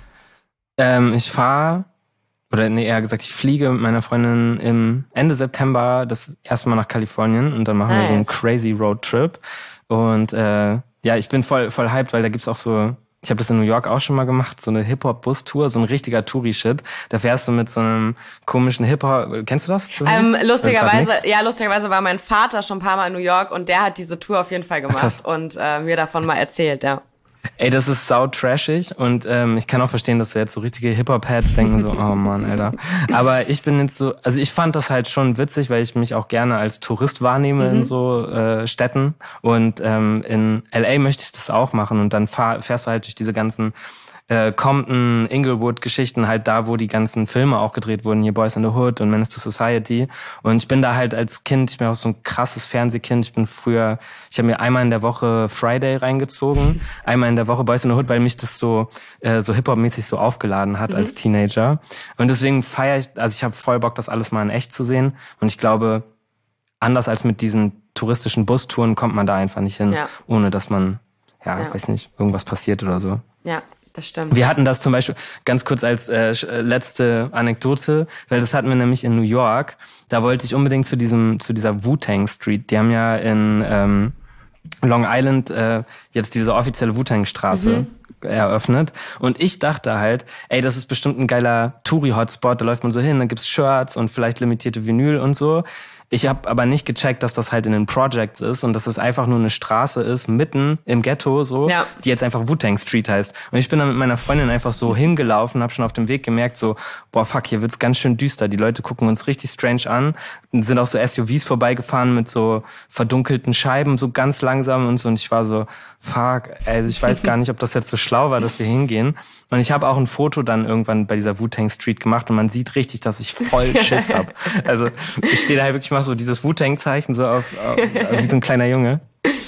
Ähm, ich fahre, oder nee, eher gesagt, ich fliege mit meiner Freundin im Ende September das erste Mal nach Kalifornien und dann machen nice. wir so einen crazy Roadtrip. Und äh, ja, ich bin voll voll hyped, weil da gibt's auch so, ich habe das in New York auch schon mal gemacht, so eine Hip-Hop-Bus-Tour, so ein richtiger Touri-Shit. Da fährst du mit so einem komischen Hip-Hop, kennst du das? Ähm, lustigerweise, ja, lustigerweise war mein Vater schon ein paar Mal in New York und der hat diese Tour auf jeden Fall gemacht Krass. und äh, mir davon mal erzählt, ja. Ey, das ist sau trashig und ähm, ich kann auch verstehen, dass du jetzt so richtige Hip-Hop-Heads denken, so, oh Mann, Alter. Aber ich bin jetzt so, also ich fand das halt schon witzig, weil ich mich auch gerne als Tourist wahrnehme mhm. in so äh, Städten und ähm, in L A möchte ich das auch machen und dann fahr, fährst du halt durch diese ganzen äh, Compton, Inglewood-Geschichten, halt da, wo die ganzen Filme auch gedreht wurden, hier Boys in the Hood und Menace to Society. Und ich bin da halt als Kind, ich bin auch so ein krasses Fernsehkind. Ich bin früher, ich habe mir einmal in der Woche Friday reingezogen, einmal in der Woche Boys in the Hood, weil mich das so äh, so Hip-Hop-mäßig so aufgeladen hat mhm. als Teenager. Und deswegen feiere ich, also ich habe voll Bock, das alles mal in echt zu sehen. Und ich glaube, anders als mit diesen touristischen Bustouren kommt man da einfach nicht hin, ja. ohne dass man, ja, ja, weiß nicht, irgendwas passiert oder so. Ja. Das stimmt. Wir hatten das zum Beispiel ganz kurz als äh, letzte Anekdote, weil das hatten wir nämlich in New York. Da wollte ich unbedingt zu diesem zu dieser Wu-Tang Street. Die haben ja in ähm, Long Island äh, jetzt diese offizielle Wu-Tang-Straße mhm. eröffnet. Und ich dachte halt, ey, das ist bestimmt ein geiler Touri-Hotspot. Da läuft man so hin, dann gibt's Shirts und vielleicht limitierte Vinyl und so. Ich habe aber nicht gecheckt, dass das halt in den Projects ist und dass es einfach nur eine Straße ist, mitten im Ghetto, so, ja. die jetzt einfach Wu-Tang Street heißt. Und ich bin dann mit meiner Freundin einfach so hingelaufen, habe schon auf dem Weg gemerkt, so, boah, fuck, hier wird's ganz schön düster. Die Leute gucken uns richtig strange an, sind auch so S U Vs vorbeigefahren mit so verdunkelten Scheiben, so ganz langsam und so. Und ich war so, fuck, also ich weiß gar nicht, ob das jetzt so schlau war, dass wir hingehen. Und ich habe auch ein Foto dann irgendwann bei dieser Wu-Tang Street gemacht und man sieht richtig, dass ich voll Schiss hab. Also ich stehe da halt wirklich mal so dieses Wu-Tang-Zeichen so auf, auf wie so ein kleiner Junge.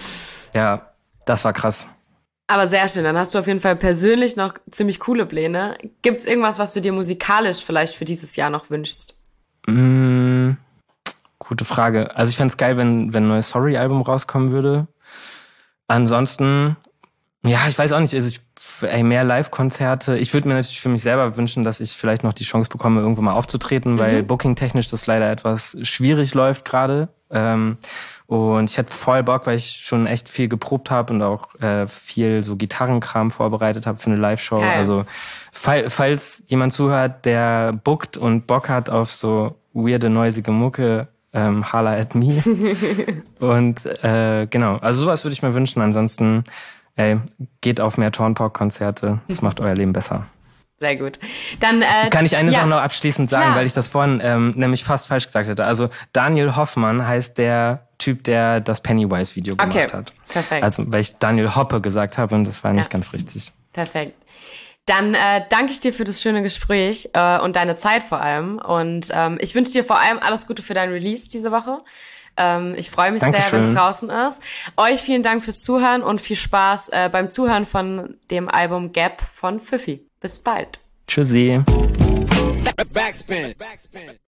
Ja, das war krass. Aber sehr schön, dann hast du auf jeden Fall persönlich noch ziemlich coole Pläne. Gibt's irgendwas, was du dir musikalisch vielleicht für dieses Jahr noch wünschst? Mm, gute Frage. Also ich fänd's geil, wenn, wenn ein neues Sorry-Album rauskommen würde. Ansonsten, ja, ich weiß auch nicht, also ich ey, mehr Live-Konzerte. Ich würde mir natürlich für mich selber wünschen, dass ich vielleicht noch die Chance bekomme, irgendwo mal aufzutreten, mhm. weil booking-technisch das leider etwas schwierig läuft gerade. Ähm, und ich hätte voll Bock, weil ich schon echt viel geprobt habe und auch äh, viel so Gitarrenkram vorbereitet habe für eine Live-Show. Geil. Also fall, falls jemand zuhört, der bookt und Bock hat auf so weirde, noisige Mucke, ähm, holla at me. Und äh, genau, also sowas würde ich mir wünschen. Ansonsten ey, geht auf mehr Tornpop-Konzerte. Das macht euer Leben besser. Sehr gut. Dann äh, kann ich eine ja. Sache noch abschließend sagen, Klar. weil ich das vorhin ähm, nämlich fast falsch gesagt hätte. Also Daniel Hoffmann heißt der Typ, der das Pennywise-Video gemacht okay. hat. Perfekt. Also weil ich Daniel Hoppe gesagt habe und das war nicht ja. ganz richtig. Perfekt. Dann äh, danke ich dir für das schöne Gespräch äh, und deine Zeit vor allem. Und ähm, ich wünsche dir vor allem alles Gute für dein Release diese Woche. Ähm, ich freue mich Dankeschön. sehr, wenn es draußen ist. Euch vielen Dank fürs Zuhören und viel Spaß äh, beim Zuhören von dem Album Gap von Pfiffi. Bis bald. Tschüssi. Backspin. Backspin.